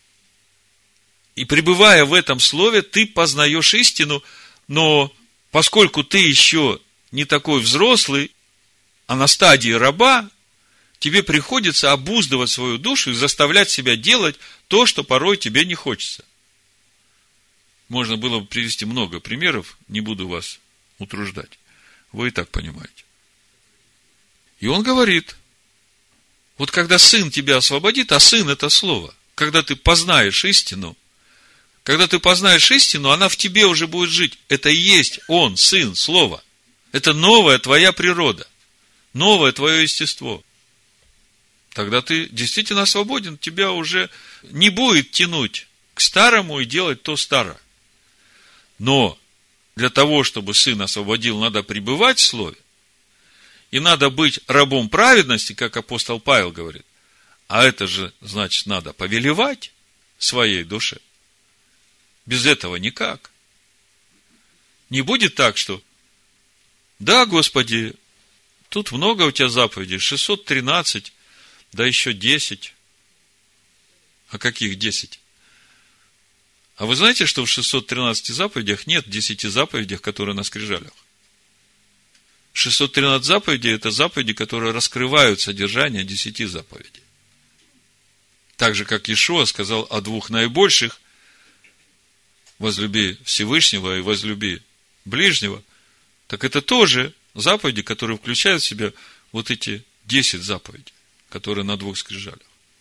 И пребывая в этом слове, ты познаешь истину, но поскольку ты еще не такой взрослый, а на стадии раба, тебе приходится обуздывать свою душу и заставлять себя делать то, что порой тебе не хочется. Можно было бы привести много примеров, не буду вас утруждать. Вы и так понимаете. И он говорит, вот когда Сын тебя освободит, а Сын это Слово, когда ты познаешь истину, когда ты познаешь истину, она в тебе уже будет жить. Это и есть Он, Сын, Слово. Это новая твоя природа, новое твое естество. Тогда ты действительно свободен, тебя уже не будет тянуть к старому и делать то старое. Но для того, чтобы Сын освободил, надо пребывать в Слове, и надо быть рабом праведности, как апостол Павел говорит. А это же, значит, надо повелевать своей душе. Без этого никак. Не будет так, что да, Господи, тут много у тебя заповедей, шестьсот тринадцать, да еще десять. А каких десять? А вы знаете, что в шестьсот тринадцати заповедях нет десяти заповедей, которые на скрижалях? шестьсот тринадцать заповедей – это заповеди, которые раскрывают содержание десяти заповедей. Так же, как Иешуа сказал о двух наибольших: возлюби Всевышнего и возлюби ближнего. Так это тоже заповеди, которые включают в себя вот эти десять заповедей, которые на двух скрижалях.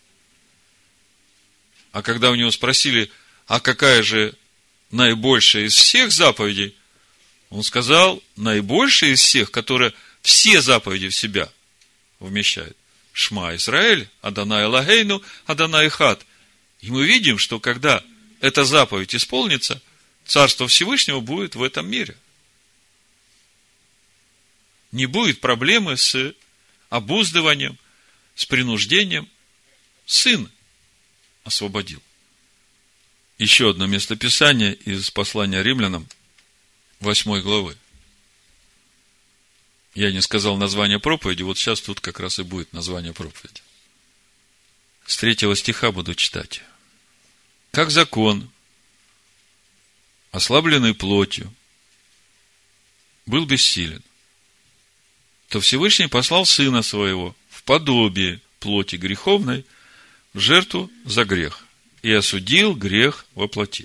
А когда у него спросили, а какая же наибольшая из всех заповедей, он сказал, наибольшая из всех, которая все заповеди в себя вмещает. Шма Исраэль, Адонай Элохейну, Адонай Эхад. И мы видим, что когда эта заповедь исполнится, Царство Всевышнего будет в этом мире. Не будет проблемы с обуздыванием, с принуждением. Сын освободил. Еще одно местописание из послания Римлянам, восьмой главы. Я не сказал название проповеди, вот сейчас тут как раз и будет название проповеди. С третьего стиха буду читать. Как закон, ослабленный плотью, был бессилен, то Всевышний послал Сына Своего в подобие плоти греховной в жертву за грех и осудил грех во плоти,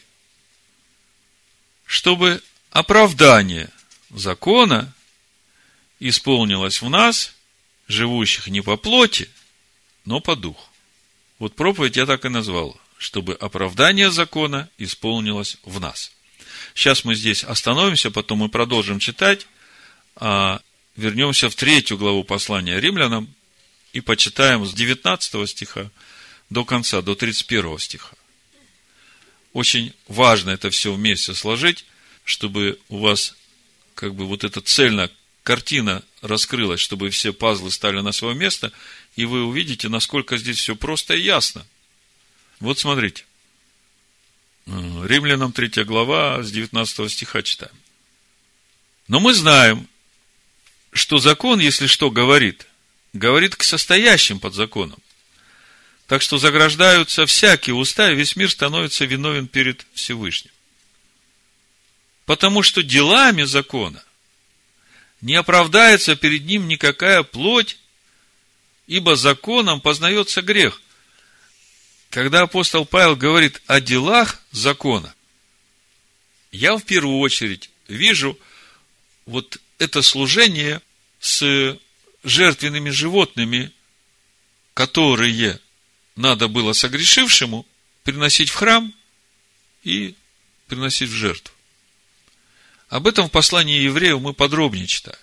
чтобы оправдание закона исполнилось в нас, живущих не по плоти, но по духу. Вот проповедь я так и назвал, чтобы оправдание закона исполнилось в нас. Сейчас мы здесь остановимся, потом мы продолжим читать, а вернемся в третью главу послания Римлянам и почитаем с девятнадцатого стиха до конца, до тридцать первого стиха. Очень важно это все вместе сложить, чтобы у вас как бы вот эта цельная картина раскрылась, чтобы все пазлы стали на свое место, и вы увидите, насколько здесь все просто и ясно. Вот смотрите. Римлянам третья глава, с девятнадцатого стиха читаем. Но мы знаем, что закон, если что говорит, говорит к состоящим под законом. Так что заграждаются всякие уста, и весь мир становится виновен перед Всевышним. Потому что делами закона не оправдается перед ним никакая плоть, ибо законом познается грех. Когда апостол Павел говорит о делах закона, я в первую очередь вижу вот это служение с жертвенными животными, которые надо было согрешившему приносить в храм и приносить в жертву. Об этом в послании евреев мы подробнее читаем.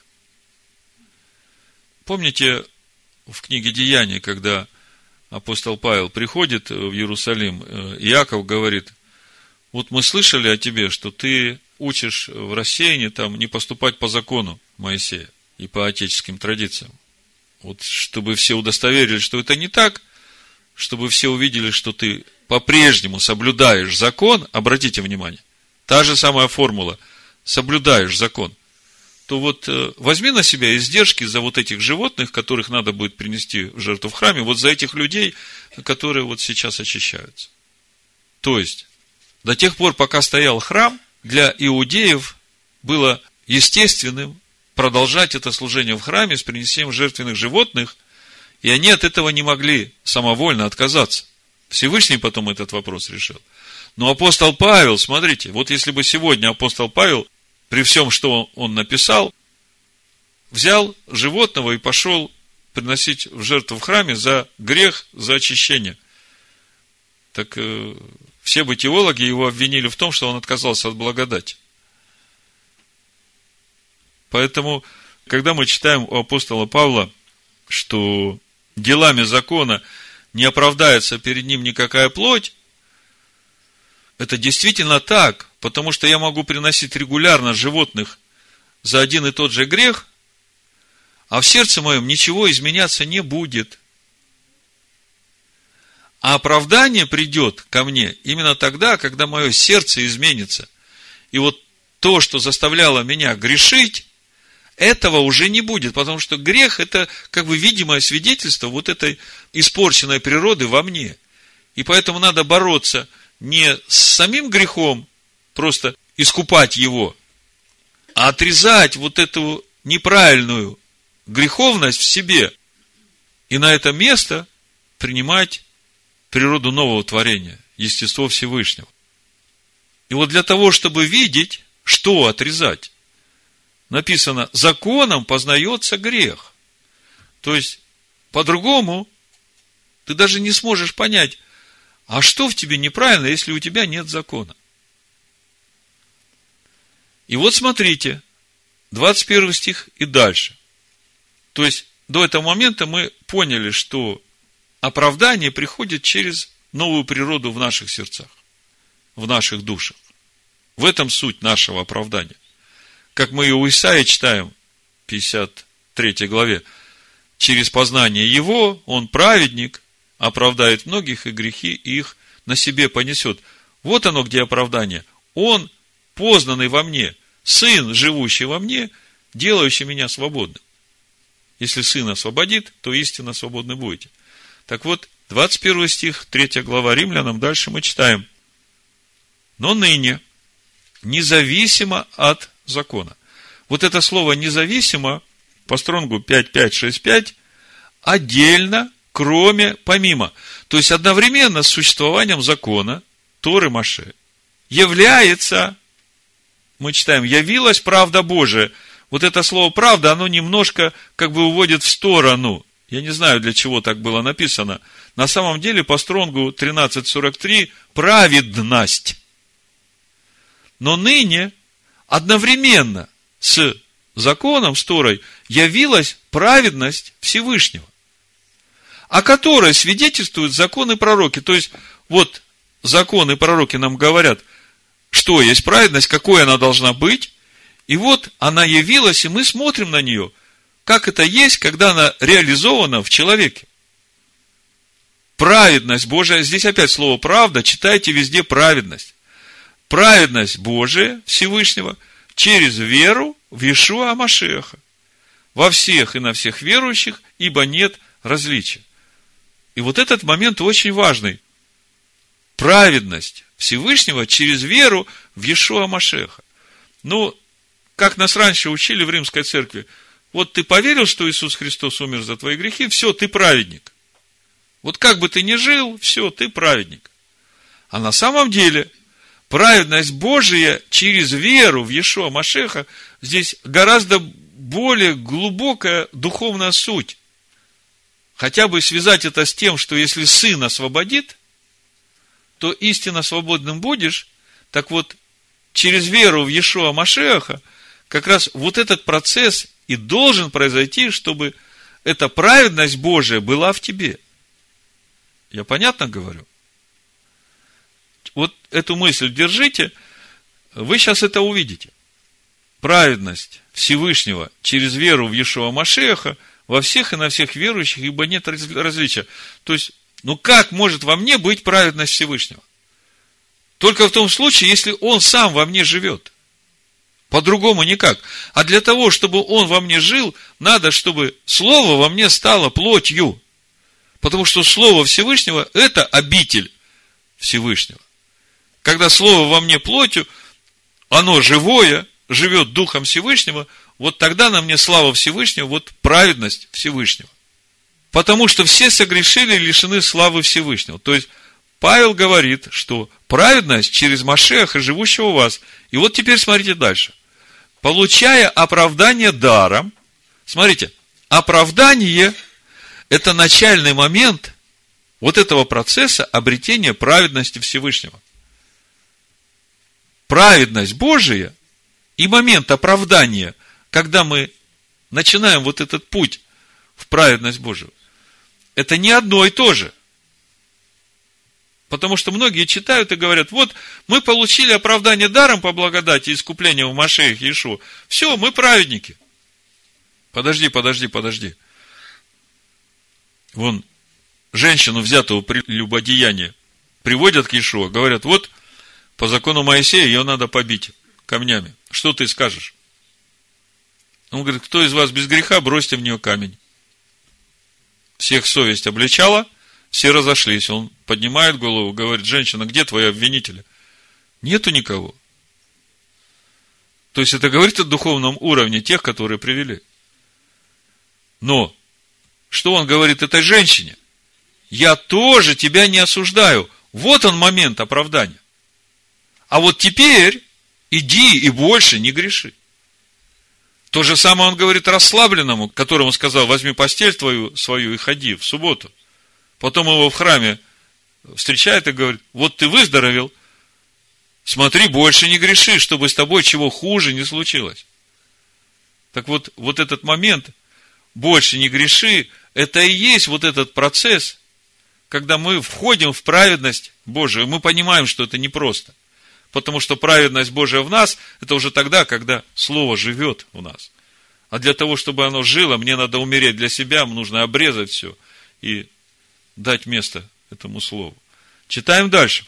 Помните, в книге Деяний, когда апостол Павел приходит в Иерусалим, Иаков говорит: вот мы слышали о тебе, что ты учишь в рассеянии там не поступать по закону Моисея и по отеческим традициям. Вот чтобы все удостоверились, что это не так, чтобы все увидели, что ты по-прежнему соблюдаешь закон, обратите внимание, та же самая формула, соблюдаешь закон, то вот возьми на себя издержки за вот этих животных, которых надо будет принести в жертву в храме, вот за этих людей, которые вот сейчас очищаются. То есть, до тех пор, пока стоял храм, для иудеев было естественным продолжать это служение в храме с принесением жертвенных животных И они от этого не могли самовольно отказаться. Всевышний потом этот вопрос решил. Но апостол Павел, смотрите, вот если бы сегодня апостол Павел, при всем, что он написал, взял животного и пошел приносить в жертву в храме за грех, за очищение. Так э, все бы теологи его обвинили в том, что он отказался от благодати. Поэтому, когда мы читаем у апостола Павла, что делами закона не оправдается перед ним никакая плоть, это действительно так, потому что я могу приносить регулярно животных за один и тот же грех, а в сердце моем ничего изменяться не будет. А оправдание придет ко мне именно тогда, когда мое сердце изменится. И вот то, что заставляло меня грешить, этого уже не будет, потому что грех – это как бы видимое свидетельство вот этой испорченной природы во мне. И поэтому надо бороться не с самим грехом, просто искупать его, а отрезать вот эту неправильную греховность в себе и на это место принимать природу нового творения, естество Всевышнего. И вот для того, чтобы видеть, что отрезать, написано, законом познается грех. То есть, по-другому ты даже не сможешь понять, а что в тебе неправильно, если у тебя нет закона. И вот смотрите, двадцать первый стих и дальше. То есть, до этого момента мы поняли, что оправдание приходит через новую природу в наших сердцах, в наших душах. В этом суть нашего оправдания. Как мы и у Исаии читаем, в пятьдесят третьей главе, через познание его, он праведник, оправдает многих, и грехи их на себе понесет. Вот оно, где оправдание. Он, познанный во мне, сын, живущий во мне, делающий меня свободным. Если сын освободит, то истинно свободны будете. Так вот, двадцать первый стих, третья глава Римлянам, дальше мы читаем. Но ныне, независимо от закона. Вот это слово независимо по Стронгу пять пять шесть пять отдельно, кроме, помимо. То есть одновременно с существованием закона Торы Моше является, мы читаем, явилась правда Божия. Вот это слово правда, оно немножко как бы уводит в сторону. Я не знаю, для чего так было написано. На самом деле по Стронгу тринадцать сорок три праведность. Но ныне одновременно с законом, с Торой, явилась праведность Всевышнего, о которой свидетельствуют законы пророки. То есть, вот законы пророки нам говорят, что есть праведность, какой она должна быть, и вот она явилась, и мы смотрим на нее, как это есть, когда она реализована в человеке. Праведность Божия, здесь опять слово правда, читайте везде праведность. Праведность Божия Всевышнего через веру в Иешуа Машиаха во всех и на всех верующих, ибо нет различия. И вот этот момент очень важный. Праведность Всевышнего через веру в Иешуа Машиаха. Ну, как нас раньше учили в Римской церкви, вот ты поверил, что Иисус Христос умер за твои грехи, все, ты праведник. Вот как бы ты ни жил, все, ты праведник. А на самом деле праведность Божия через веру в Иешуа Машиаха, здесь гораздо более глубокая духовная суть. Хотя бы связать это с тем, что если Сын освободит, то истинно свободным будешь. Так вот, через веру в Иешуа Машиаха, как раз вот этот процесс и должен произойти, чтобы эта праведность Божия была в тебе. Я понятно говорю? Вот эту мысль держите, вы сейчас это увидите. Праведность Всевышнего через веру в Иешуа Машиаха во всех и на всех верующих, ибо нет различия. То есть, ну как может во мне быть праведность Всевышнего? Только в том случае, если Он сам во мне живет. По-другому никак. А для того, чтобы Он во мне жил, надо, чтобы Слово во мне стало плотью. Потому что Слово Всевышнего – это обитель Всевышнего. Когда Слово во мне плотью, оно живое, живет Духом Всевышнего, вот тогда на мне слава Всевышнего, вот праведность Всевышнего. потому что все согрешили и лишены славы Всевышнего. То есть, Павел говорит, что праведность через Машиаха, живущего у вас. И вот теперь смотрите дальше. Получая оправдание даром, смотрите, оправдание – это начальный момент вот этого процесса обретения праведности Всевышнего. Праведность Божия и момент оправдания, когда мы начинаем вот этот путь в праведность Божию, это не одно и то же. Потому что многие читают и говорят, вот мы получили оправдание даром по благодати и искупление в Машиахе Иешуа. Все, мы праведники. Подожди, подожди, подожди. Вон, женщину, взятую при любодеянии, приводят к Иешуа, говорят, вот по закону Моисея ее надо побить камнями. Что ты скажешь? Он говорит, кто из вас без греха, бросьте в нее камень. Всех совесть обличала, все разошлись. Он поднимает голову, говорит, женщина, где твои обвинители? Нету никого. То есть, это говорит о духовном уровне тех, которые привели. Но, что он говорит этой женщине? Я тоже тебя не осуждаю. Вот он момент оправдания. А вот теперь иди и больше не греши. То же самое он говорит расслабленному, которому сказал, возьми постель твою свою и ходи в субботу. Потом его в храме встречает и говорит, вот ты выздоровел, смотри, больше не греши, чтобы с тобой чего хуже не случилось. Так вот, вот этот момент, больше не греши, это и есть вот этот процесс, когда мы входим в праведность Божию, мы понимаем, что это непросто. Потому что праведность Божия в нас, это уже тогда, когда Слово живет в нас. А для того, чтобы оно жило, мне надо умереть для себя, мне нужно обрезать все и дать место этому Слову. Читаем дальше.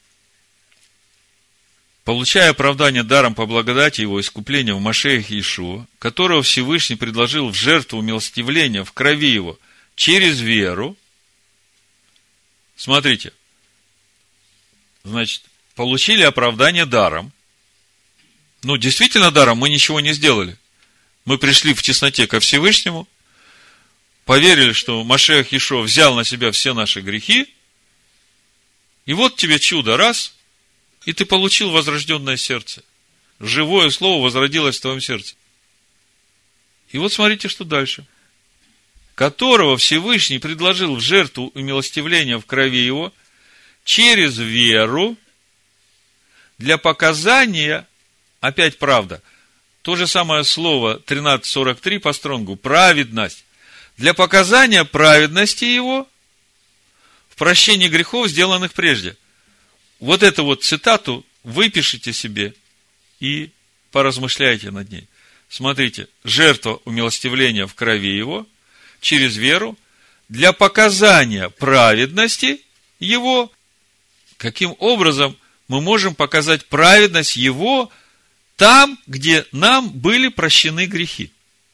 Получая оправдание даром по благодати его искупления в Машиахе Иешуа, которого Всевышний предложил в жертву умилостивления в крови его через веру. Смотрите. Значит, получили оправдание даром. Ну, действительно даром, мы ничего не сделали. Мы пришли в тесноте ко Всевышнему, поверили, что Машиах Иешуа взял на себя все наши грехи, и вот тебе чудо, раз, и ты получил возрожденное сердце. Живое слово возродилось в твоем сердце. И вот смотрите, что дальше. Которого Всевышний предложил в жертву умилостивления в крови его через веру для показания, опять правда, то же самое слово тринадцать сорок три по Стронгу, праведность, для показания праведности его в прощении грехов, сделанных прежде. Вот эту вот цитату выпишите себе и поразмышляйте над ней. Смотрите, жертва умилостивления в крови его через веру для показания праведности его. Каким образом мы можем показать праведность его там, где нам были прощены грехи?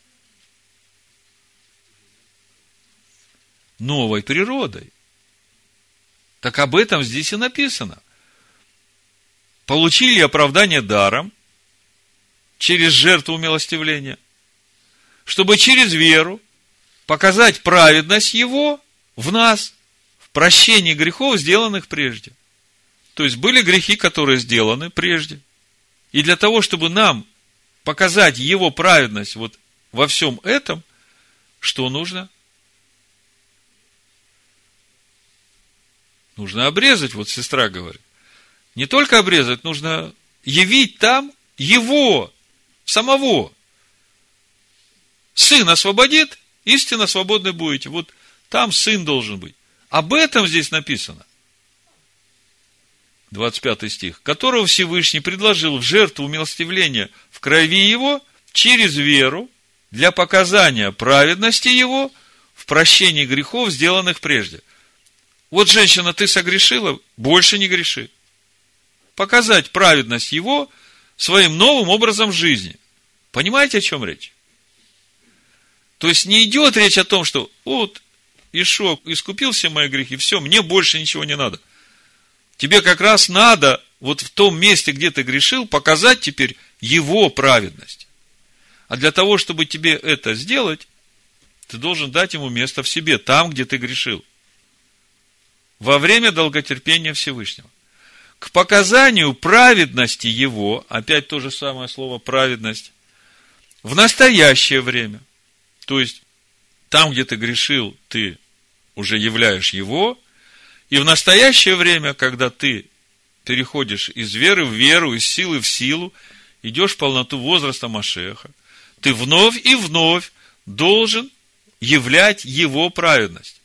Новой природой. Так об этом здесь и написано. Получили оправдание даром через жертву умилостивления, чтобы через веру показать праведность его в нас, в прощении грехов, сделанных прежде. То есть, были грехи, которые сделаны прежде. И для того, чтобы нам показать его праведность вот во всем этом, что нужно? Нужно обрезать, вот сестра говорит. Не только обрезать, нужно явить там его, самого. Сын освободит, истинно свободны будете. Вот там сын должен быть. Об этом здесь написано. двадцать пятый стих. Которого Всевышний предложил в жертву умилостивления в крови его через веру для показания праведности его в прощении грехов, сделанных прежде. Вот, женщина, ты согрешила, больше не греши. Показать праведность его своим новым образом жизни. Понимаете, о чем речь? То есть, не идет речь о том, что вот Иешуа искупил все мои грехи, все, мне больше ничего не надо. Тебе как раз надо вот в том месте, где ты грешил, показать теперь его праведность. А для того, чтобы тебе это сделать, ты должен дать ему место в себе, там, где ты грешил. Во время долготерпения Всевышнего. К показанию праведности его, опять то же самое слово праведность, в настоящее время. То есть, там, где ты грешил, ты уже являешь его, и в настоящее время, когда ты переходишь из веры в веру, из силы в силу, идешь в полноту возраста Машеха, ты вновь и вновь должен являть его праведность.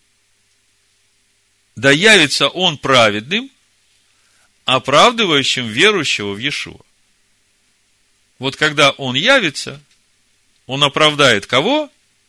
Да явится он праведным, оправдывающим верующего в Иешуа. Вот когда он явится, он оправдает кого?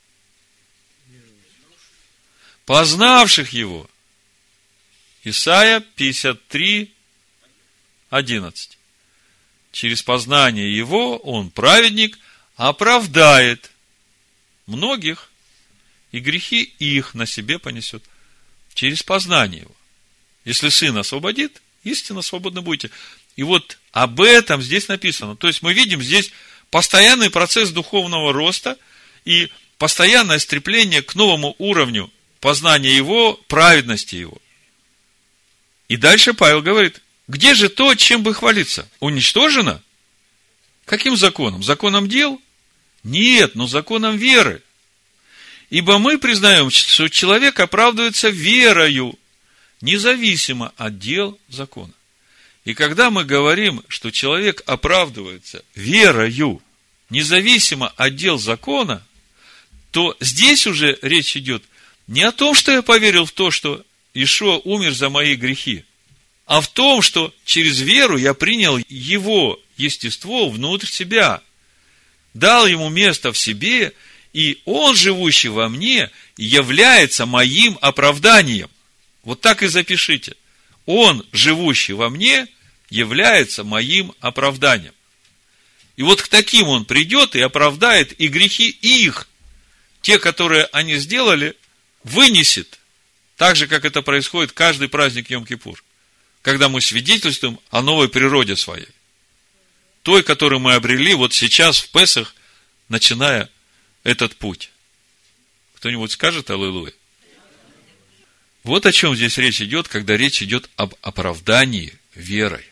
Познавших его. Исайя пятьдесят три, одиннадцать. Через познание его он, праведник, оправдает многих, и грехи их на себе понесет. Через познание его. Если Сын освободит, истинно свободны будете. И вот об этом здесь написано. То есть мы видим здесь постоянный процесс духовного роста и постоянное стремление к новому уровню познания его, праведности его. И дальше Павел говорит, где же то, чем бы хвалиться? Уничтожено? Каким законом? Законом дел? Нет, но законом веры. Ибо мы признаем, что человек оправдывается верою, независимо от дел закона. И когда мы говорим, что человек оправдывается верою, независимо от дел закона, то здесь уже речь идет не о том, что я поверил в то, что Иешуа умер за мои грехи, а в том, что через веру я принял его естество внутрь себя, дал ему место в себе, и он, живущий во мне, является моим оправданием. Вот так и запишите. Он, живущий во мне, является моим оправданием. И вот к таким он придет и оправдает и грехи их, те, которые они сделали, вынесет, так же, как это происходит каждый праздник Йом-Кипур, когда мы свидетельствуем о новой природе своей, той, которую мы обрели вот сейчас в Песах, начиная этот путь. Кто-нибудь скажет аллилуйя? Вот о чем здесь речь идет, когда речь идет об оправдании верой.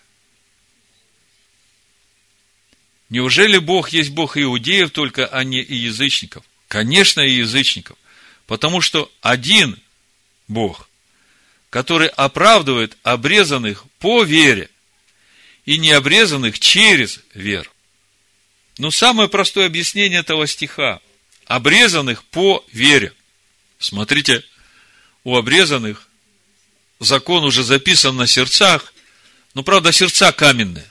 Неужели Бог есть Бог иудеев только, а не и язычников? Конечно, и язычников. Потому что один Бог, который оправдывает обрезанных по вере и необрезанных через веру. Но самое простое объяснение этого стиха – обрезанных по вере. Смотрите, у обрезанных закон уже записан на сердцах, но, правда, сердца каменные.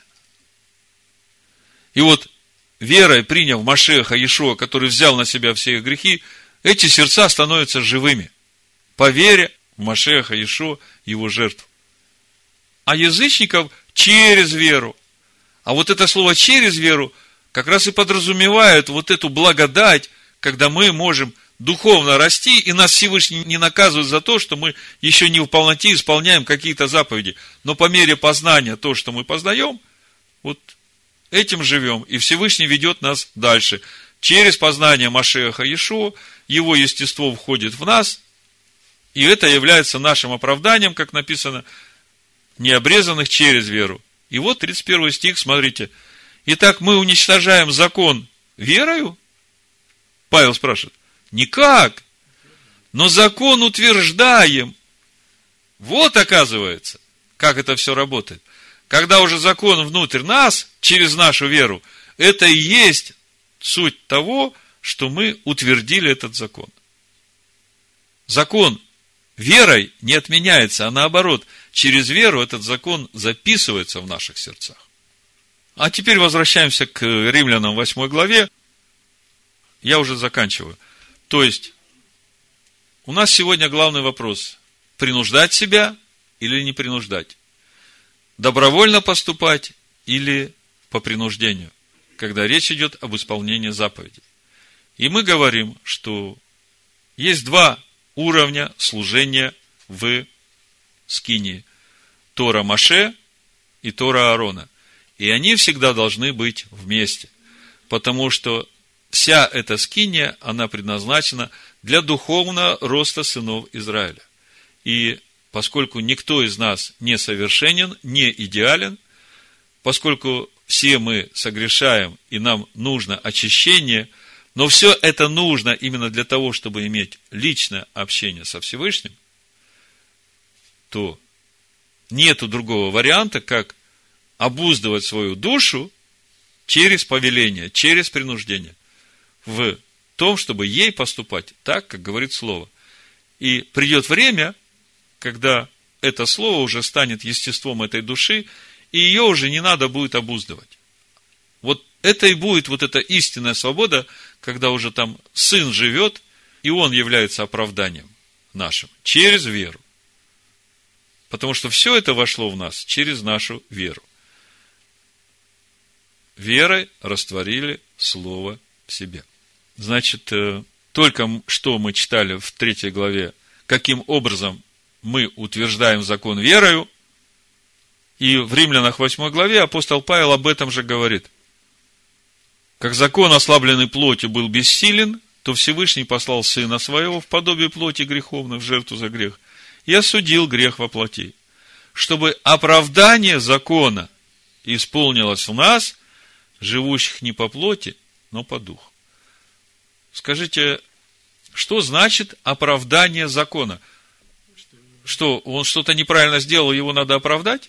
И вот, верой приняв Машеха Иешуа, который взял на себя все их грехи, эти сердца становятся живыми. По вере в Машеха Иешуа, его жертву. А язычников через веру. А вот это слово через веру как раз и подразумевает вот эту благодать, когда мы можем духовно расти, и нас Всевышний не наказывает за то, что мы еще не в полноте исполняем какие-то заповеди. Но по мере познания то, что мы познаем, вот этим живем, и Всевышний ведет нас дальше. Через познание Машеха Иешуа, его естество входит в нас, и это является нашим оправданием, как написано, необрезанных через веру. И вот тридцать первый стих, смотрите. Итак, мы уничтожаем закон верою? Павел спрашивает. Никак. Но закон утверждаем. Вот оказывается, как это все работает. Когда уже закон внутрь нас, через нашу веру, это и есть суть того, что мы утвердили этот закон. Закон верой не отменяется, а наоборот, через веру этот закон записывается в наших сердцах. А теперь возвращаемся к Римлянам восьмой главе. Я уже заканчиваю. То есть, у нас сегодня главный вопрос. Принуждать себя или не принуждать? Добровольно поступать или по принуждению? Когда речь идет об исполнении заповедей. И мы говорим, что есть два уровня служения в скинии. Тора Моше и Тора Аарона. И они всегда должны быть вместе. Потому что вся эта скиния, она предназначена для духовного роста сынов Израиля. И поскольку никто из нас не совершенен, не идеален, поскольку все мы согрешаем, и нам нужно очищение, но все это нужно именно для того, чтобы иметь личное общение со Всевышним, то нету другого варианта, как обуздывать свою душу через повеление, через принуждение, в том, чтобы ей поступать так, как говорит Слово. И придет время, когда это Слово уже станет естеством этой души, и ее уже не надо будет обуздывать. Вот это и будет вот эта истинная свобода, когда уже там Сын живет, и Он является оправданием нашим через веру. Потому что все это вошло в нас через нашу веру. Верой растворили Слово в себе. Значит, только что мы читали в третьей главе, каким образом мы утверждаем закон верою, и в Римлянах восьмой главе апостол Павел об этом же говорит. Как закон, ослабленный плотью, был бессилен, то Всевышний послал Сына Своего в подобие плоти греховной, в жертву за грех, и осудил грех во плоти, чтобы оправдание закона исполнилось в нас, живущих не по плоти, но по духу. Скажите, что значит оправдание закона? Что, он что-то неправильно сделал, его надо оправдать?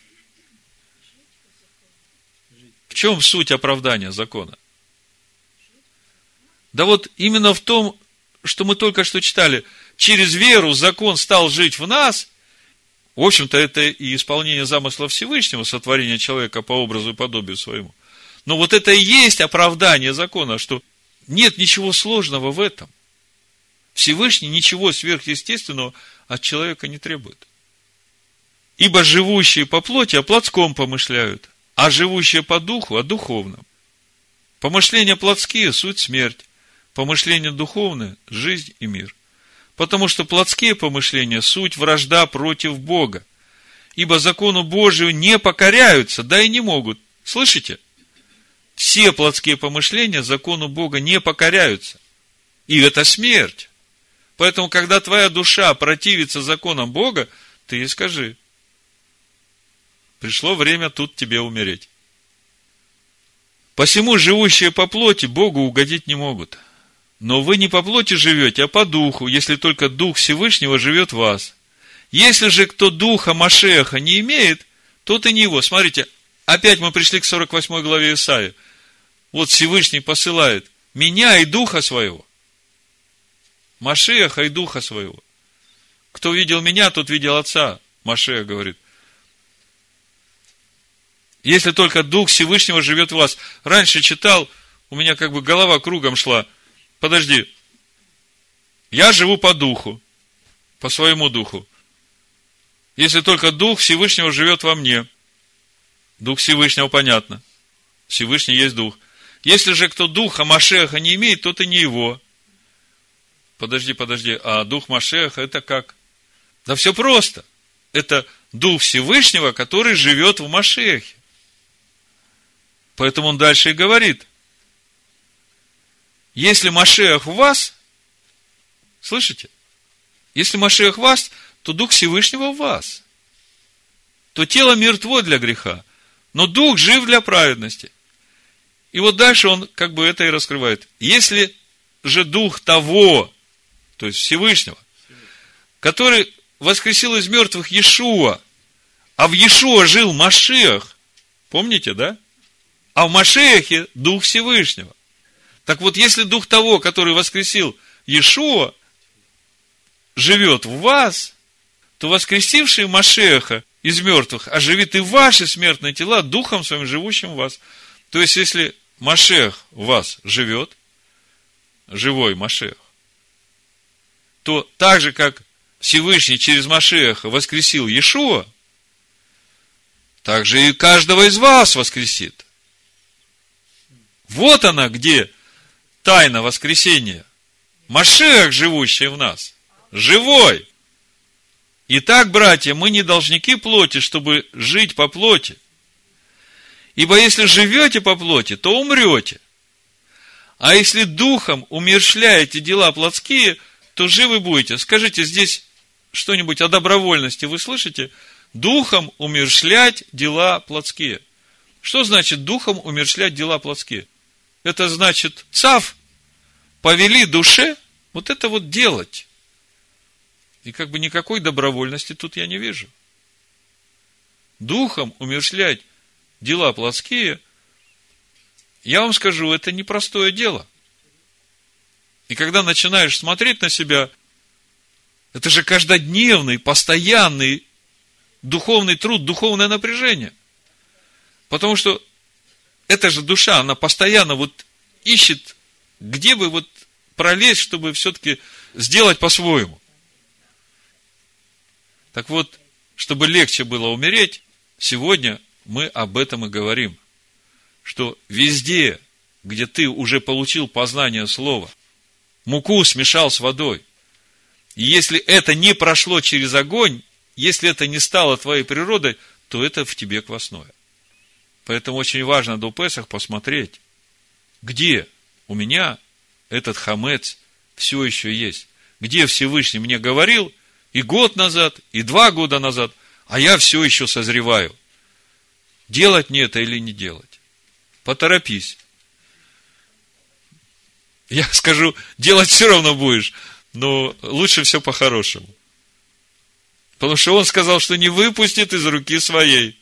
В чем суть оправдания закона? Да вот именно в том, что мы только что читали. Через веру закон стал жить в нас. В общем-то, это и исполнение замысла Всевышнего, сотворение человека по образу и подобию своему. Но вот это и есть оправдание закона, что нет ничего сложного в этом. Всевышний ничего сверхъестественного от человека не требует. Ибо живущие по плоти о плотском помышляют, а живущие по духу о духовном. Помышления плотские – суть смерть, помышления духовные – жизнь и мир. Потому что плотские помышления – суть вражда против Бога. Ибо закону Божию не покоряются, да и не могут. Слышите? Все плотские помышления закону Бога не покоряются. И это смерть. Поэтому, когда твоя душа противится законам Бога, ты ей скажи: пришло время тут тебе умереть. Посему живущие по плоти Богу угодить не могут. Но вы не по плоти живете, а по духу, если только Дух Всевышнего живет в вас. Если же кто духа Машеха не имеет, тот и не его. Смотрите, опять мы пришли к сорок восьмой главе Исаии. Вот Всевышний посылает меня и Духа Своего. Машеха и Духа Своего. Кто видел меня, тот видел Отца. Машех говорит. Если только Дух Всевышнего живет в вас. Раньше читал, у меня как бы голова кругом шла. Подожди. Я живу по Духу. По своему Духу. Если только Дух Всевышнего живет во мне. Дух Всевышнего понятно. Всевышний есть Дух. Если же кто Духа Машеха не имеет, тот и не его. Подожди, подожди. А Дух Машеха это как? Да все просто. Это Дух Всевышнего, который живет в Машехе. Поэтому он дальше и говорит. Если Машех в вас, слышите? Если Машех в вас, то Дух Всевышнего в вас. То тело мертво для греха, но Дух жив для праведности. И вот дальше он как бы это и раскрывает. Если же Дух того, то есть Всевышнего, который воскресил из мертвых Иешуа, а в Иешуа жил Машиах, помните, да? А в Машиахе Дух Всевышнего. Так вот, если Дух того, который воскресил Иешуа, живет в вас, то воскресивший Машиаха из мертвых оживит и ваши смертные тела Духом Своим, живущим в вас. То есть, если Машиах в вас живет, живой Машиах, то так же, как Всевышний через Машиаха воскресил Иешуа, так же и каждого из вас воскресит. Вот она, где тайна воскресения. Машиах, живущий в нас, живой. Итак, братья, мы не должники плоти, чтобы жить по плоти. Ибо если живете по плоти, то умрете. А если духом умерщвляете дела плотские, то живы будете. Скажите, здесь что-нибудь о добровольности вы слышите? Духом умерщвлять дела плотские. Что значит духом умерщвлять дела плотские? Это значит, цав, повели душе вот это вот делать. И как бы никакой добровольности тут я не вижу. Духом умерщвлять дела плотские, я вам скажу, это непростое дело. И когда начинаешь смотреть на себя, это же каждодневный, постоянный духовный труд, духовное напряжение. Потому что эта же душа, она постоянно вот ищет, где бы вот пролезть, чтобы все-таки сделать по-своему. Так вот, чтобы легче было умереть, сегодня мы об этом и говорим. Что везде, где ты уже получил познание слова, муку смешал с водой, и если это не прошло через огонь, если это не стало твоей природой, то это в тебе квасное. Поэтому очень важно до Песах посмотреть, где у меня этот хамец все еще есть. Где Всевышний мне говорил и год назад, и два года назад, а я все еще созреваю. Делать мне это или не делать? Поторопись. Я скажу, делать все равно будешь, но лучше все по-хорошему. Потому что он сказал, что не выпустит из руки своей.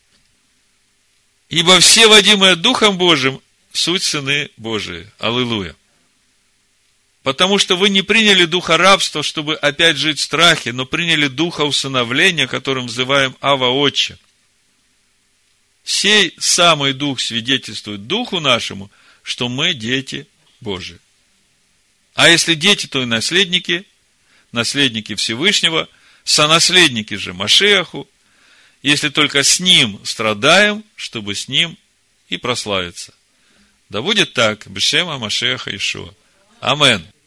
Ибо все, водимые Духом Божиим, суть сыны Божии. Аллилуйя. Потому что вы не приняли духа рабства, чтобы опять жить в страхе, но приняли духа усыновления, которым взываем Ава Отче. Сей самый Дух свидетельствует Духу нашему, что мы дети Божии. А если дети, то и наследники, наследники Всевышнего, сонаследники же Машиаху, если только с Ним страдаем, чтобы с Ним и прославиться. Да будет так, бешема Машиаха Иешуа. Амен.